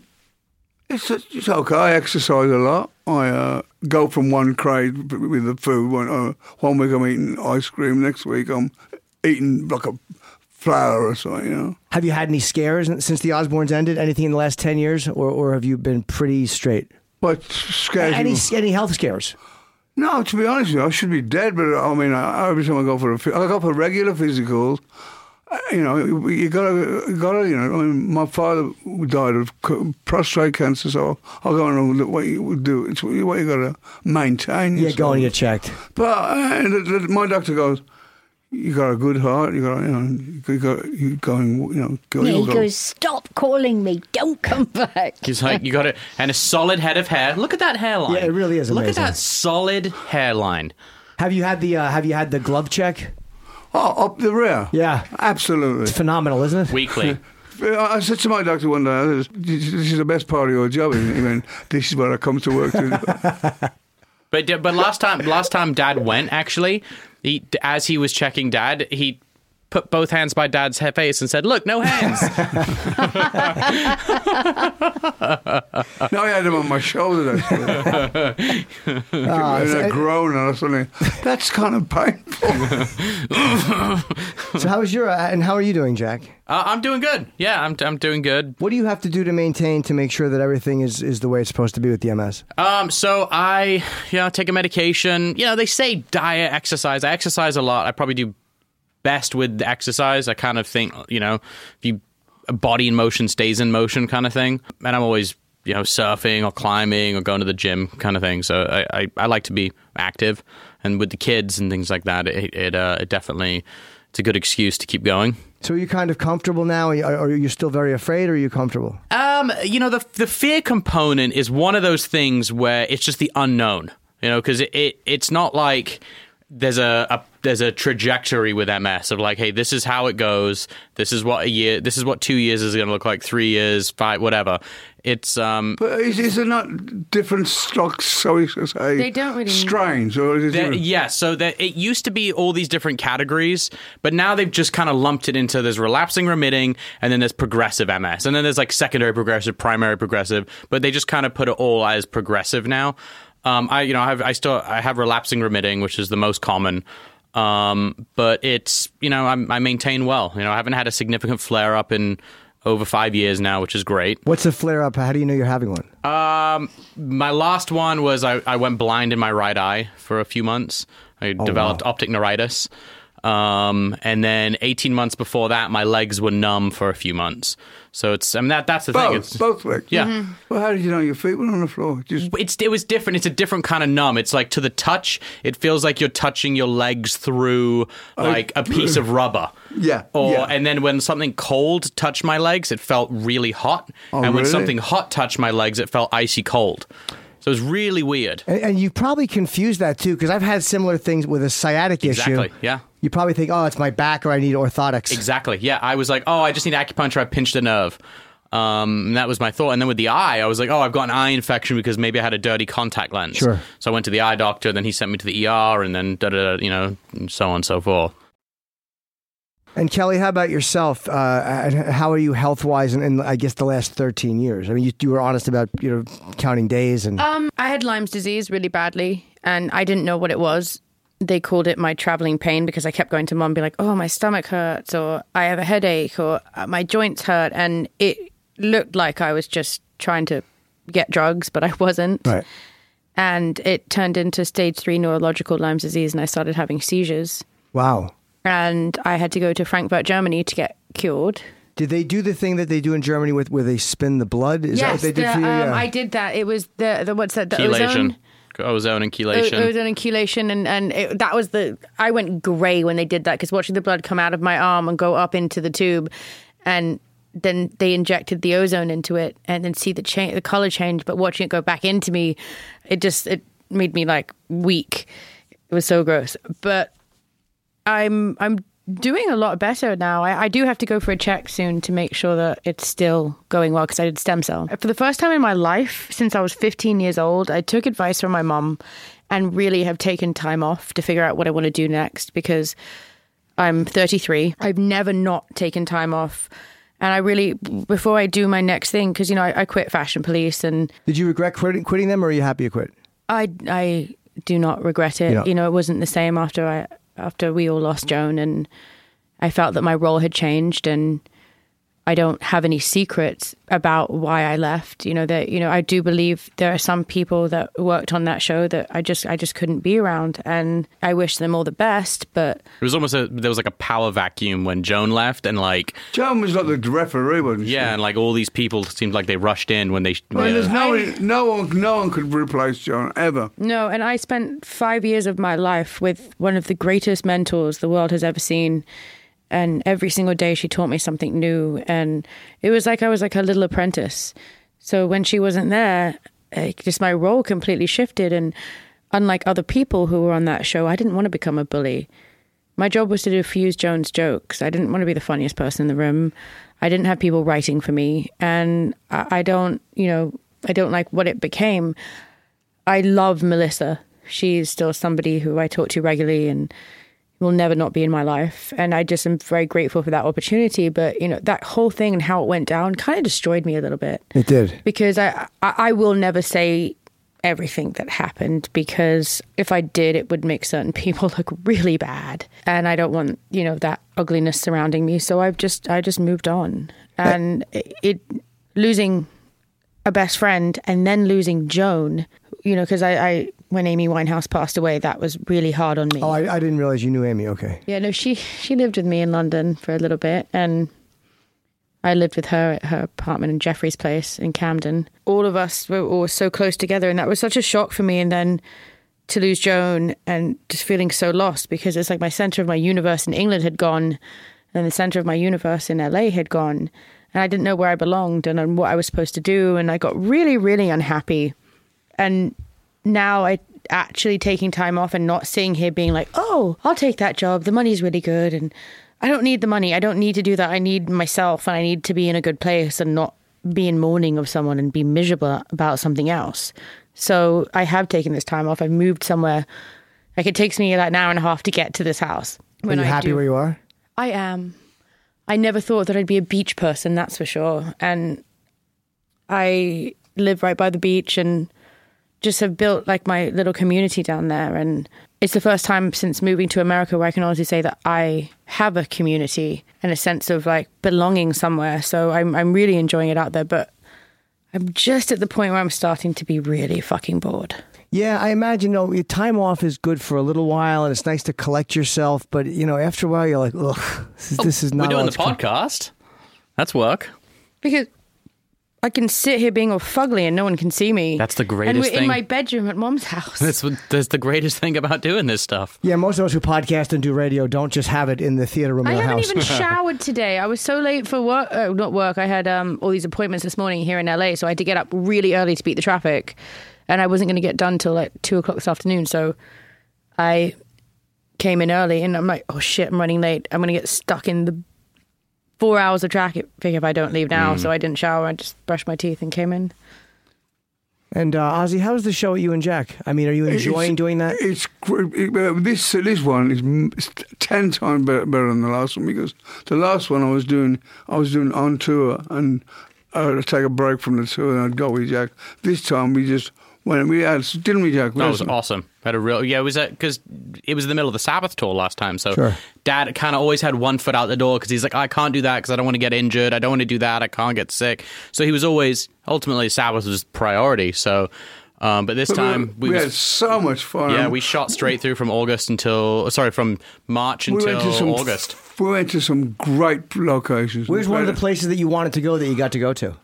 It's okay. I exercise a lot. I go from one crate with the food. One week I'm eating ice cream. Next week I'm eating like a flour or something, Have you had any scares since the Osbournes ended? Anything in the last 10 years? Or have you been pretty straight? What scares you? Any health scares? No, to be honest with you, I should be dead. But I mean, every time I go for regular physicals, you gotta. I mean, my father died of prostate cancer, so I'll go and look what you do. It's what you gotta maintain. Yeah, go and get checked. But my doctor goes, you got a good heart. You goes, stop calling me. Don't come back. He's like, you got it, and a solid head of hair. Look at that hairline. Yeah, it really is amazing. Look at that solid hairline. Have you had the glove check? Oh, up the rear. Yeah, absolutely. It's phenomenal, isn't it? Weekly. I said to my doctor one day, I said, "This is the best part of your job." And he went, "This is what I come to work to." But last time Dad went, actually, as he was checking Dad, he put both hands by Dad's face and said, "Look, no hands." No, I had him on my shoulder. And I groaned and I was suddenly, that's kind of painful. So how are you doing, Jack? I'm doing good. Yeah, I'm doing good. What do you have to do to maintain to make sure that everything is the way it's supposed to be with the MS? So I, take a medication. They say diet, exercise. I exercise a lot. I probably do best with the exercise. I kind of think, if a body in motion stays in motion kind of thing. And I'm always, surfing or climbing or going to the gym kind of thing. So I like to be active. And with the kids and things like that, it definitely, it's a good excuse to keep going. So are you kind of comfortable now? Are you still very afraid, or are you comfortable? The fear component is one of those things where it's just the unknown, because it's not like there's a trajectory with MS of like, hey, this is how it goes. This is what 2 years is going to look like, 3 years, 5, whatever. It's But is it not different stocks? So we should say they don't really strains, or is it? Yeah, so it used to be all these different categories, but now they've just kind of lumped it into there's relapsing, remitting, and then there's progressive MS, and then there's like secondary progressive, primary progressive, but they just kind of put it all as progressive now. I have relapsing, remitting, which is the most common. But it's I maintain well. I haven't had a significant flare up in over 5 years now, which is great. What's a flare up? How do you know you're having one? My last one was I went blind in my right eye for a few months. I developed optic neuritis. And then 18 months before that, my legs were numb for a few months. So that's the thing. It's both legs. Yeah. Mm-hmm. Well, how did you know your feet were on the floor? It was different. It's a different kind of numb. It's like to the touch, it feels like you're touching your legs through like a piece of rubber. Yeah. And then when something cold touched my legs, it felt really hot. And when something hot touched my legs, it felt icy cold. So it was really weird. And you probably confused that too, because I've had similar things with a sciatic issue. Exactly, yeah. You probably think, oh, it's my back or I need orthotics. Exactly, yeah. I was like, oh, I just need acupuncture. I pinched a nerve. And that was my thought. And then with the eye, I was like, oh, I've got an eye infection because maybe I had a dirty contact lens. Sure. So I went to the eye doctor, then he sent me to the ER, and then and so on and so forth. And Kelly, how about yourself? How are you health-wise in I guess, the last 13 years? I mean, you were honest about, counting days. And I had Lyme's disease really badly, and I didn't know what it was. They called it my traveling pain because I kept going to Mom and be like, oh, my stomach hurts, or I have a headache, or my joints hurt. And it looked like I was just trying to get drugs, but I wasn't. Right. And it turned into stage 3 neurological Lyme's disease, and I started having seizures. Wow. And I had to go to Frankfurt, Germany to get cured. Did they do the thing that they do in Germany where they spin the blood? Is that what they did for you? Yeah. I did that. It was the what's that? The chelation. Ozone and chelation. Ozone and chelation. And that was I went grey when they did that, because watching the blood come out of my arm and go up into the tube, and then they injected the ozone into it, and then see the color change. But watching it go back into me, it made me like weak. It was so gross. But I'm doing a lot better now. I do have to go for a check soon to make sure that it's still going well, because I did stem cell. For the first time in my life, since I was 15 years old, I took advice from my mom and really have taken time off to figure out what I want to do next, because I'm 33. I've never not taken time off. And I really, before I do my next thing, because, I quit Fashion Police. And did you regret quitting them, or are you happy you quit? I do not regret it. It wasn't the same after we all lost Joan, and I felt that my role had changed, and I don't have any secrets about why I left. I do believe there are some people that worked on that show that I just couldn't be around, and I wish them all the best. But it was almost there was like a power vacuum when Joan left, and like Joan was like the referee, wasn't she? Yeah, and like all these people seemed like they rushed in when they. There's no one could replace Joan ever. No, and I spent 5 years of my life with one of the greatest mentors the world has ever seen. And every single day she taught me something new. And it was like I was like a little apprentice. So when she wasn't there, just my role completely shifted. And unlike other people who were on that show, I didn't want to become a bully. my job was to do Fuse Jones jokes. I didn't want to be the funniest person in the room. I didn't have people writing for me. And I don't like what it became. I love Melissa. She's still somebody who I talk to regularly and will never not be in my life. And I just am very grateful for that opportunity. But, that whole thing and how it went down kind of destroyed me a little bit. It did. Because I will never say everything that happened, because if I did, it would make certain people look really bad. And I don't want, that ugliness surrounding me. So I just moved on. And losing a best friend and then losing Joan, because I when Amy Winehouse passed away, that was really hard on me. Oh, I didn't realize you knew Amy. Okay. Yeah, no, she lived with me in London for a little bit, and I lived with her at her apartment in Jeffrey's place in Camden. All of us were all so close together, and that was such a shock for me. And then to lose Joan and just feeling so lost, because it's like my center of my universe in England had gone, and the center of my universe in LA had gone, and I didn't know where I belonged and what I was supposed to do, and I got really, really unhappy. And now I actually taking time off and not sitting here being like, oh, I'll take that job. The money's really good. And I don't need the money. I don't need to do that. I need myself, and I need to be in a good place and not be in mourning of someone and be miserable about something else. So I have taken this time off. I've moved somewhere. Like, it takes me like an hour and a half to get to this house. Are you happy where you are? I am. I never thought that I'd be a beach person, that's for sure. And I live right by the beach and just have built like my little community down there. And it's the first time since moving to America where I can honestly say that I have a community and a sense of like belonging somewhere. So I'm really enjoying it out there, but I'm just at the point where I'm starting to be really fucking bored. Yeah, I imagine, your time off is good for a little while and it's nice to collect yourself. But, after a while, you're like, ugh, this is not... We're doing the podcast. That's work. Because I can sit here being all fugly and no one can see me. That's the greatest thing. And we're in my bedroom at Mom's house. That's the greatest thing about doing this stuff. Yeah, most of us who podcast and do radio don't just have it in the theater room of their house. I haven't even showered today. I was so late for work. Not work. I had all these appointments this morning here in LA, so I had to get up really early to beat the traffic. And I wasn't going to get done till like 2 o'clock this afternoon. So I came in early and I'm like, oh shit, I'm running late. I'm going to get stuck in the 4 hours of traffic if I don't leave now. So I didn't shower. I just brushed my teeth and came in. And Ozzy, how's the show at you and Jack? I mean, are you enjoying doing that? It's this one is 10 times better than the last one, because the last one I was doing on tour, and I'd take a break from the tour and I'd go with Jack. This time we just went. Didn't we, Jack? That was awesome. Had a real it was because it was in the middle of the Sabbath tour last time, so sure. Dad kind of always had one foot out the door because he's like, I can't do that because I don't want to get injured, I don't want to do that, I can't get sick. So he was always ultimately Sabbath was priority. So, but this time we had so much fun. Yeah, we shot straight through from March until August. We went to some great locations. Where's one of the places that you wanted to go that you got to go to?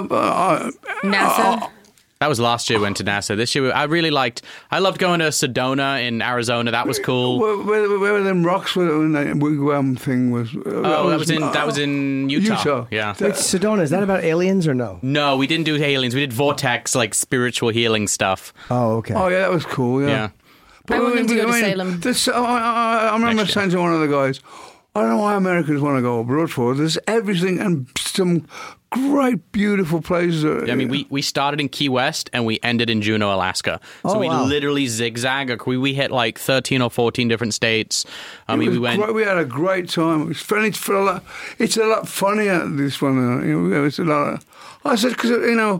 NASA. That was last year. We went to NASA. This year, I loved going to Sedona in Arizona. That was cool. Where were them rocks? When that wigwam thing was? That was in Utah. Yeah. Wait, Sedona, is that about aliens or no? No, we didn't do aliens. We did Vortex, like spiritual healing stuff. Oh, okay. Oh, yeah, that was cool. Yeah. I wanted to go to Salem. I remember saying to one of the guys, I don't know why Americans want to go abroad for. There's everything and some great, beautiful places. I mean, we started in Key West and we ended in Juneau, Alaska. So we literally zigzag. We hit like 13 or 14 different states. We had a great time. It was funny. It's a lot funnier, this one. It's a lot. I said, because,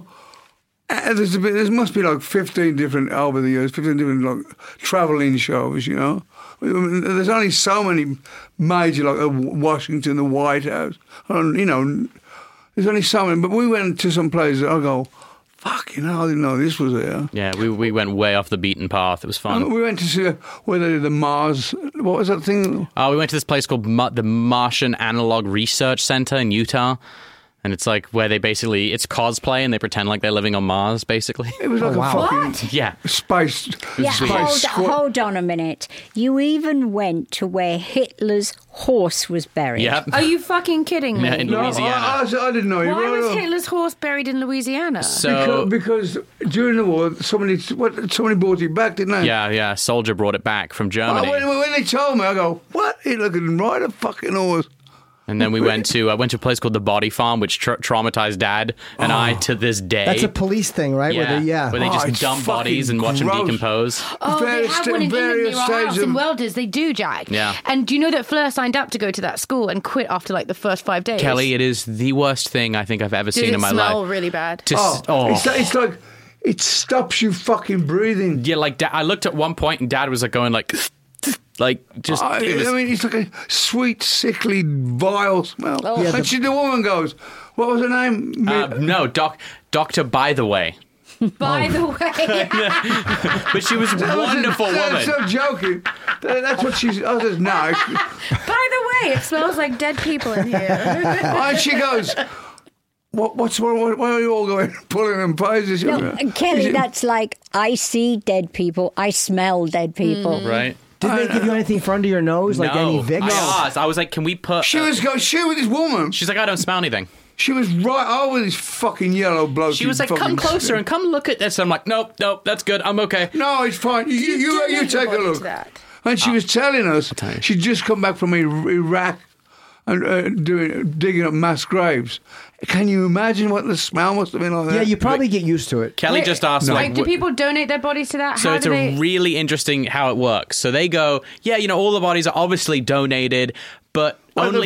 there must be like 15 different, over the years, 15 different like traveling shows, There's only so many major, like Washington, the White House, and, there's only so many. But we went to some places, I go, fuck, I didn't know this was there. Yeah, we went way off the beaten path. It was fun. We went to see where they did the Mars, what was that thing? We went to this place called the Martian Analog Research Center in Utah. And it's like where they basically, it's cosplay and they pretend like they're living on Mars, basically. It was like a fucking Yeah. space. Yeah, space hold on a minute. You even went to where Hitler's horse was buried. Yep. Are you fucking kidding me? Yeah, in No, Louisiana. I didn't know. Why was Hitler's horse buried in Louisiana? So, Because during the war, somebody brought it back, didn't they? yeah, soldier brought it back from Germany. When they told me, I go, what? Hitler could ride a fucking horse. And then I went to a place called the Body Farm, which traumatized Dad and I to this day. That's a police thing, right? yeah, where they it's just dump bodies and watch fucking them gross. decompose. Oh, they various have sta- one in England various near our stages house of- in Welders. They do, Jack. Yeah. And do you know that Fleur signed up to go to that school and quit after like the first 5 days? Kelly, it is the worst thing I think I've ever Did seen it in my smell life. really bad? It's like it stops you fucking breathing. Yeah, like I looked at one point and Dad was like going like just. I mean, it's like a sweet, sickly, vile smell. Oh. Yeah, And the woman goes, what was her name? No, Doctor. By the way, By the way, but she was a wonderful That's woman. so joking. That's what she's. I said, no. by the way, it smells like dead people in here. And she goes, what's wrong? Why are you all going pulling them poses? No, Kelly, that's like, I see dead people, I smell dead people. Right? Did they give you anything for under your nose, like any No, Vicks? I asked. I was like, "Can we put?" She was going shoot with this woman. She's like, "I don't smell anything." She was right over this fucking yellow bloke. She was like, "Come closer and come look at this." I'm like, "Nope, that's good. I'm okay." No, it's fine. You take a look. And she was telling us she'd just come back from Iraq and digging up mass graves. Can you imagine what the smell must have been like that? Yeah, you probably get used to it. Kelly just asked, Like, do people donate their bodies to that? So How it's do they... really interesting how it works. So they go, yeah, all the bodies are obviously donated, but only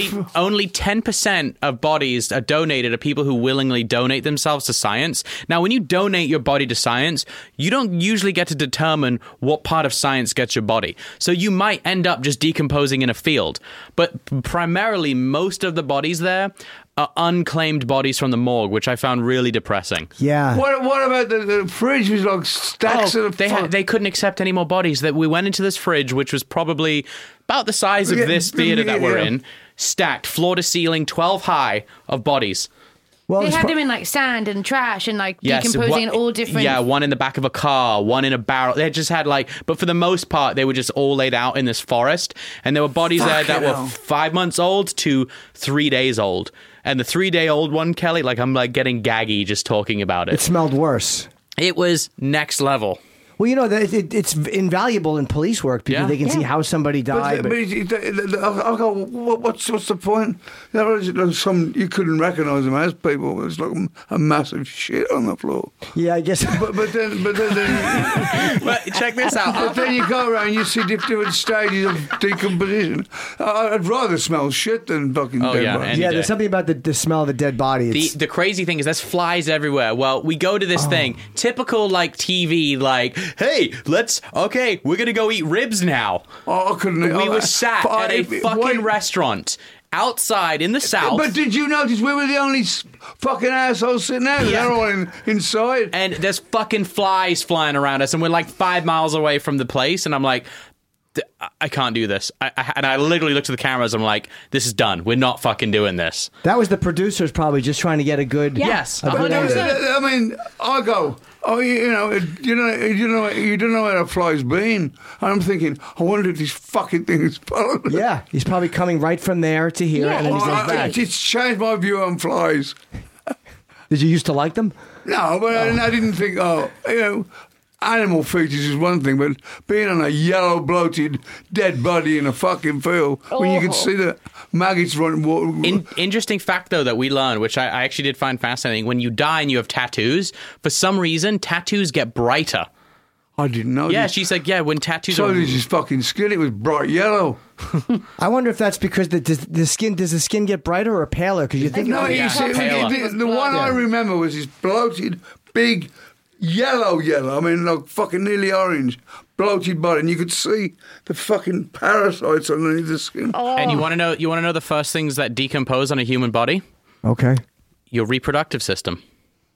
10% of bodies are donated are people who willingly donate themselves to science. Now, when you donate your body to science, you don't usually get to determine what part of science gets your body. So you might end up just decomposing in a field. But primarily, most of the bodies there are unclaimed bodies from the morgue, which I found really depressing. Yeah. What about the fridge? Was like stacks of They couldn't accept any more bodies. That we went into this fridge, which was probably about the size of this theater that we're in, stacked floor to ceiling, 12 high of bodies. Well, They it's had pro- them in like sand and trash and like Yes, decomposing in all different. Yeah, one in the back of a car, one in a barrel. They just had but for the most part, they were just all laid out in this forest, and there were bodies there that Fucking hell. were 5 months old to 3 days old. And the 3-day-old one, Kelly, I'm getting gaggy just talking about it it. smelled worse. It was next level. Well, it's invaluable in police work because Yeah. they can see how somebody died. But I go, what's the point? You couldn't recognise them as people. It's like a massive shit on the floor. Yeah, I guess. But then But check this out. But then you go around, you see different stages of decomposition. I'd rather smell shit than fucking Oh, dead yeah, bodies. any Yeah, day. there's something about the smell of the dead body. It's, The crazy thing is there's flies everywhere. Well, we go to this thing, typical TV, hey, we're gonna go eat ribs now. I couldn't. We were sat at a fucking restaurant outside in the south. But did you notice we were the only fucking assholes sitting there? Yeah. They're all inside. And there's fucking flies flying around us, and we're 5 miles away from the place, and I'm like, I can't do this. And I literally looked at the cameras, I'm like, this is done. We're not fucking doing this. that was the producers probably just trying to get a good. Yes. A good But, answer. I mean, I go, you don't know where the fly's been. And I'm thinking, I wonder if this fucking thing is following. Yeah, he's probably coming right from there to here, Yeah, and then he goes back. It's changed my view on flies. Did you used to like them? No, but I didn't think, animal features is one thing, but being on a yellow, bloated, dead body in a fucking field when you can see the maggots running water. Interesting fact, though, that we learned, which I actually did find fascinating. When you die and you have tattoos, for some reason, tattoos get brighter. I didn't know. Yeah, this. she said, when tattoos So are... did his fucking skin. It was bright yellow. I wonder if that's because does the skin get brighter or paler? Because you think No, yeah, you see, paler. the one I remember was this bloated, big, yellow. I mean, fucking nearly orange, bloated body, and you could see the fucking parasites underneath the skin. And you want to know the first things that decompose on a human body? okay. Your reproductive system.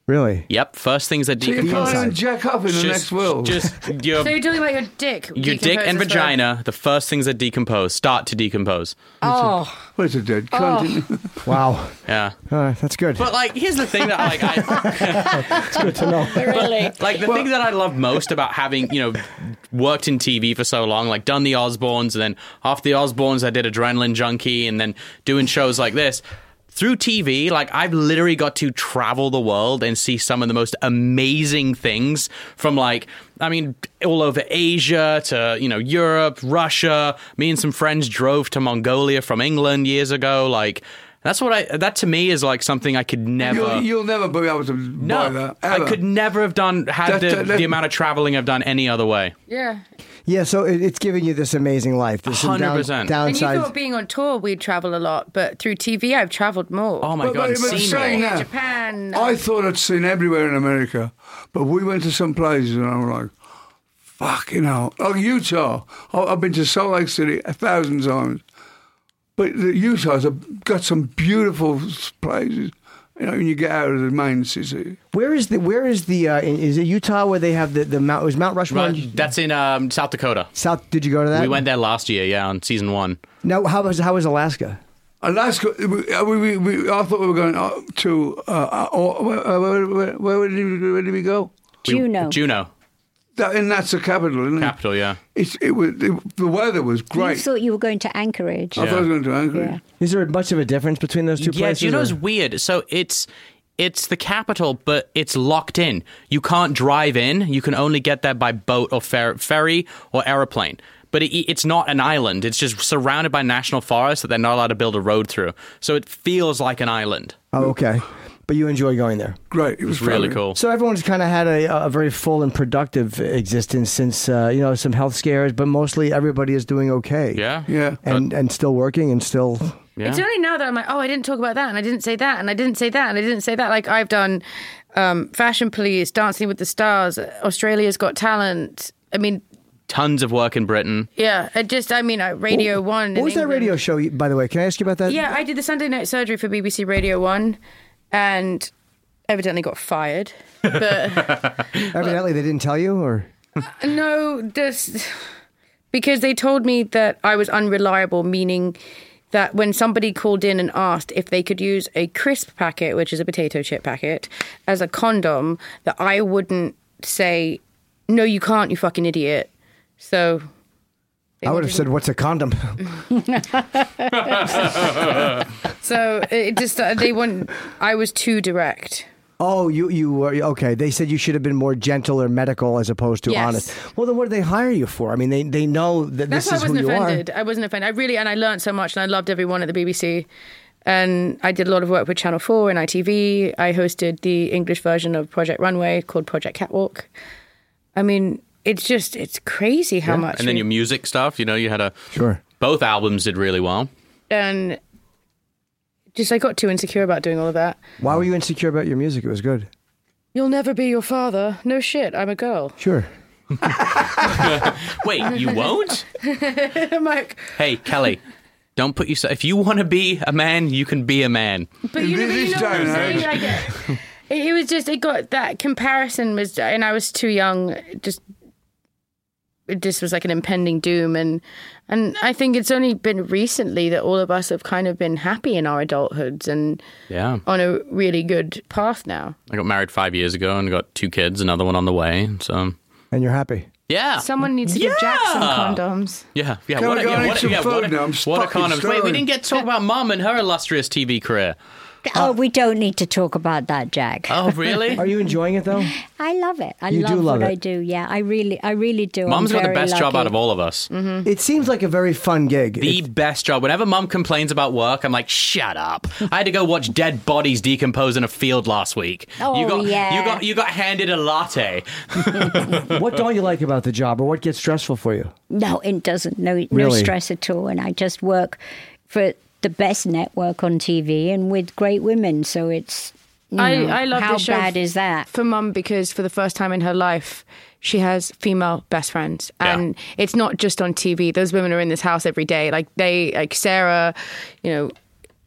Really? Yep, first things that So you decompose. can't even jack up in the next world. Just your, So you're talking about your dick. your dick and decomposes vagina, the first things that decompose, start to decompose. Oh, Well, it's a dead cunt. Wow. Yeah. That's good. But like, here's the thing that like It's good to know. really? like the thing that I love most about having, worked in TV for so long, like done the Osbournes, and then after the Osbournes I did Adrenaline Junkie, and then doing shows like this. Through TV, like I've literally got to travel the world and see some of the most amazing things from all over Asia to, Europe, Russia. Me and some friends drove to Mongolia from England years ago. Like that to me is like something I could never. You'll never be able to buy that. Ever. I could never have had the amount of traveling I've done any other way. Yeah. Yeah, so it's giving you this amazing life. There's some 100%. And you downsides. thought being on tour we'd travel a lot, but through TV I've traveled more. Oh my God, but seen saying more. that, Japan. I thought I'd seen everywhere in America, but we went to some places and I was like, fucking hell. Like Utah. I've been to Salt Lake City 1,000 times. But Utah's got some beautiful places, when you get out of the main city. Where is is it Utah where they have the Mount, was Mount Rushmore? Right, that's in South Dakota. South, did you go to that? We went there last year, yeah, on season 1. Now, how was Alaska? Alaska, I thought we were going to, where did we go? Juneau. And that's the capital, isn't it? Capital, yeah. The weather was You great. thought you were going to Anchorage. I thought I was going to Anchorage. Yeah. Is there much of a difference between those two Yeah, places? Juneau's or- weird. So it's the capital, but it's locked in. You can't drive in. You can only get there by boat or ferry or aeroplane. But it's not an island. It's just surrounded by national forests that they're not allowed to build a road through. So it feels like an island. Oh, okay. But you enjoy going there. Great. It was Really fabulous. cool. So everyone's kind of had a very full and productive existence since, some health scares, but mostly everybody is doing okay. Yeah. Yeah. And still working and still... Yeah. It's only now that I'm like, oh, I didn't talk about that, and I didn't say that, and I didn't say that, and I didn't say that. Like, I've done Fashion Police, Dancing with the Stars, Australia's Got Talent. I mean... Tons of work in Britain. Yeah, Radio 1. What was that radio show, by the way? Can I ask you about that? Yeah, I did the Sunday Night Surgery for BBC Radio 1 and evidently got fired. But Evidently they didn't tell you, or? no, because they told me that I was unreliable, meaning that when somebody called in and asked if they could use a crisp packet, which is a potato chip packet, as a condom, that I wouldn't say, no, you can't, you fucking idiot. So... I would have said, what's a condom? So it just they wouldn't. I was too direct. Oh, you were, okay. They said you should have been more gentle or medical as opposed to Yes. honest. Well, then what did they hire you for? I mean, they know that That's this why is I who wasn't you offended. I wasn't offended. I learned so much, and I loved everyone at the BBC. And I did a lot of work with Channel 4 and ITV. I hosted the English version of Project Runway called Project Catwalk. I mean, it's crazy how much. And then your music stuff, you had Sure. both albums did really well. And just I got too insecure about doing all of that. Why were you insecure about your music? It was good. You'll never be your father. No shit, I'm a girl. Sure. Wait, you won't? I'm like, Hey, Kelly, don't put yourself... If you want to be a man, you can be a man. but you know This what I'm day and saying? age. Like, it was just, it got that comparison was, and I was too young, it just was like an impending doom. And I think it's only been recently that all of us have kind of been happy in our adulthoods and Yeah. on a really good path now. I got married 5 years ago and got 2 kids, another one on the way. So, And you're happy. yeah. Someone needs to give Jack some condoms. Yeah. Can I go and eat some food now? I'm what a fucking condoms. Wait, we starving. didn't get to talk about Mum and her illustrious TV career. Oh, we don't need to talk about that, Jack. Oh, really? Are you enjoying it, though? I love it. I You do love love what it. I do. Yeah, I really do. Mum's I'm got the very best job lucky. out of all of us. It seems like a very fun gig. The best job. Whenever Mum complains about work, I'm like, shut up. I had to go watch dead bodies decompose in a field last week. Oh, yeah. You got handed a latte. What don't you like about the job, or what gets stressful for you? No, it doesn't. No Really? stress at all. And I just work for the best network on TV and with great women. So it's, I love how this show bad is that? for Mum because for the first time in her life, she has female best friends, Yeah. and it's not just on TV. Those women are in this house every day. Like Sarah,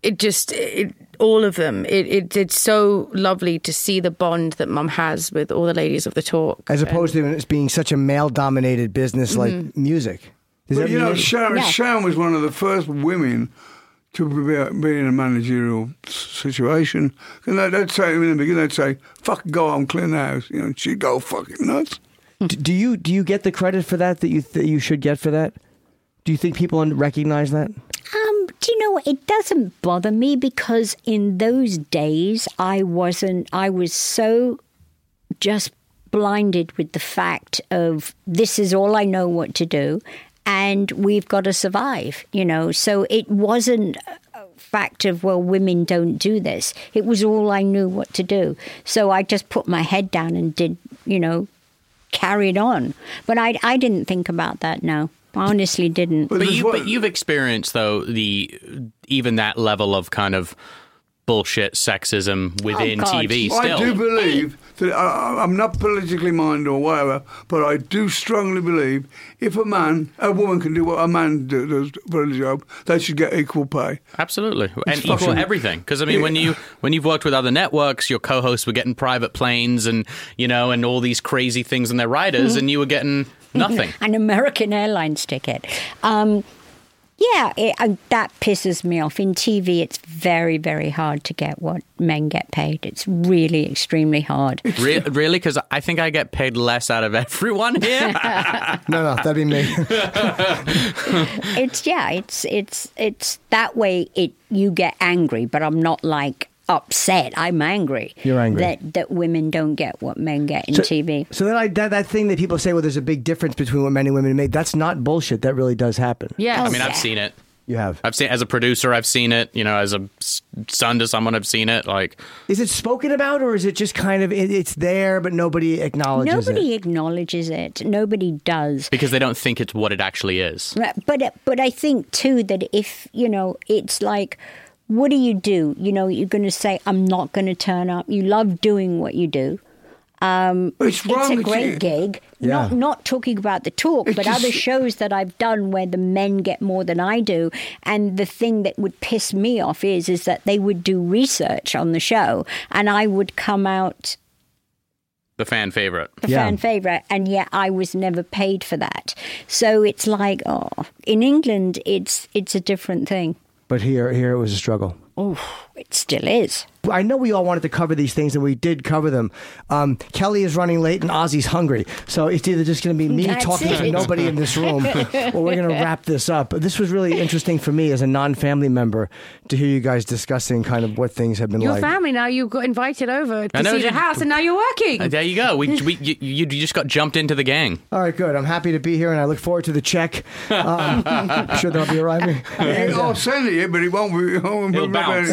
all of them. It's so lovely to see the bond that Mum has with all the ladies of the talk. As opposed to it being such a male-dominated business like music. But Sharon was one of the first women to be in a managerial situation. And they'd say, in the beginning, they'd say, fucking go home, clean the house. You know, and she'd go fucking nuts. Do you get the credit for that you should get for that? Do you think people recognize that? Do you know, it doesn't bother me because in those days I was so just blinded with the fact of this is all I know what to do and we've got to survive, you know. So it wasn't a fact of, well, women don't do this. It was all I knew what to do. So I just put my head down and did, you know, carried on. But I didn't think about that, no. I honestly didn't. But you've experienced, though, even that level of kind of bullshit sexism within TV still. I do believe that I'm not politically minded or whatever, but I do strongly believe if a woman can do what a man does for a job, they should get equal pay. Absolutely. And equal everything. Because, I mean, when you've worked with other networks, your co-hosts were getting private planes and, you know, and all these crazy things in their riders, and you were getting nothing. An American Airlines ticket. That pisses me off. In TV, it's very, very hard to get what men get paid. It's really extremely hard. Really? Because I think I get paid less out of everyone here. No, that'd be me. It's that way. You get angry, but I'm not like upset. I'm angry. You're angry that women don't get what men get in TV. So then that thing that people say, well, there's a big difference between what men and women make. That's not bullshit. That really does happen. Yeah, I mean, I've seen it. You have. I've seen, as a producer, I've seen it. You know, as a son to someone, I've seen it. Like, is it spoken about, or is it just kind of it's there, but nobody acknowledges it? Nobody acknowledges it. Nobody does because they don't think it's what it actually is. But I think too that if you know, it's like, what do? You know, you're going to say, I'm not going to turn up. You love doing what you do. It's a great gig. Yeah. Not talking about the talk, but other shows that I've done where the men get more than I do. And the thing that would piss me off is that they would do research on the show and I would come out the fan favorite. Fan favorite, and yet I was never paid for that. So it's like, in England, it's a different thing. But here it was a struggle. Oh, it still is. I know we all wanted to cover these things, and we did cover them. Kelly is running late, and Ozzy's hungry. So it's either just going to be me talking to nobody in this room, or we're going to wrap this up. But this was really interesting for me as a non-family member to hear you guys discussing kind of what things have been Your like. Your family now, you got invited over to see the house, and now you're working. There you go. You just got jumped into the gang. All right, good. I'm happy to be here, and I look forward to the check. I'm sure that'll be arriving. I'll send it, but it won't be. It'll bounce.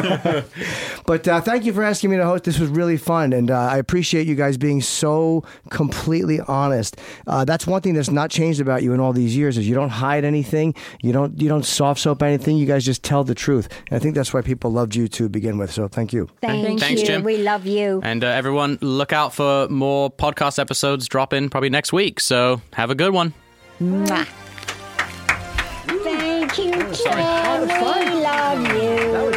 But thank you for asking me to host. This was really fun, and I appreciate you guys being so completely honest. That's one thing that's not changed about you in all these years is you don't hide anything. You don't soft soap anything. You guys just tell the truth. And I think that's why people loved you to begin with. So thank you. Thanks, you. Jim. We love you. And everyone, look out for more podcast episodes dropping probably next week. So have a good one. Mwah. Thank you, Jim. We love you.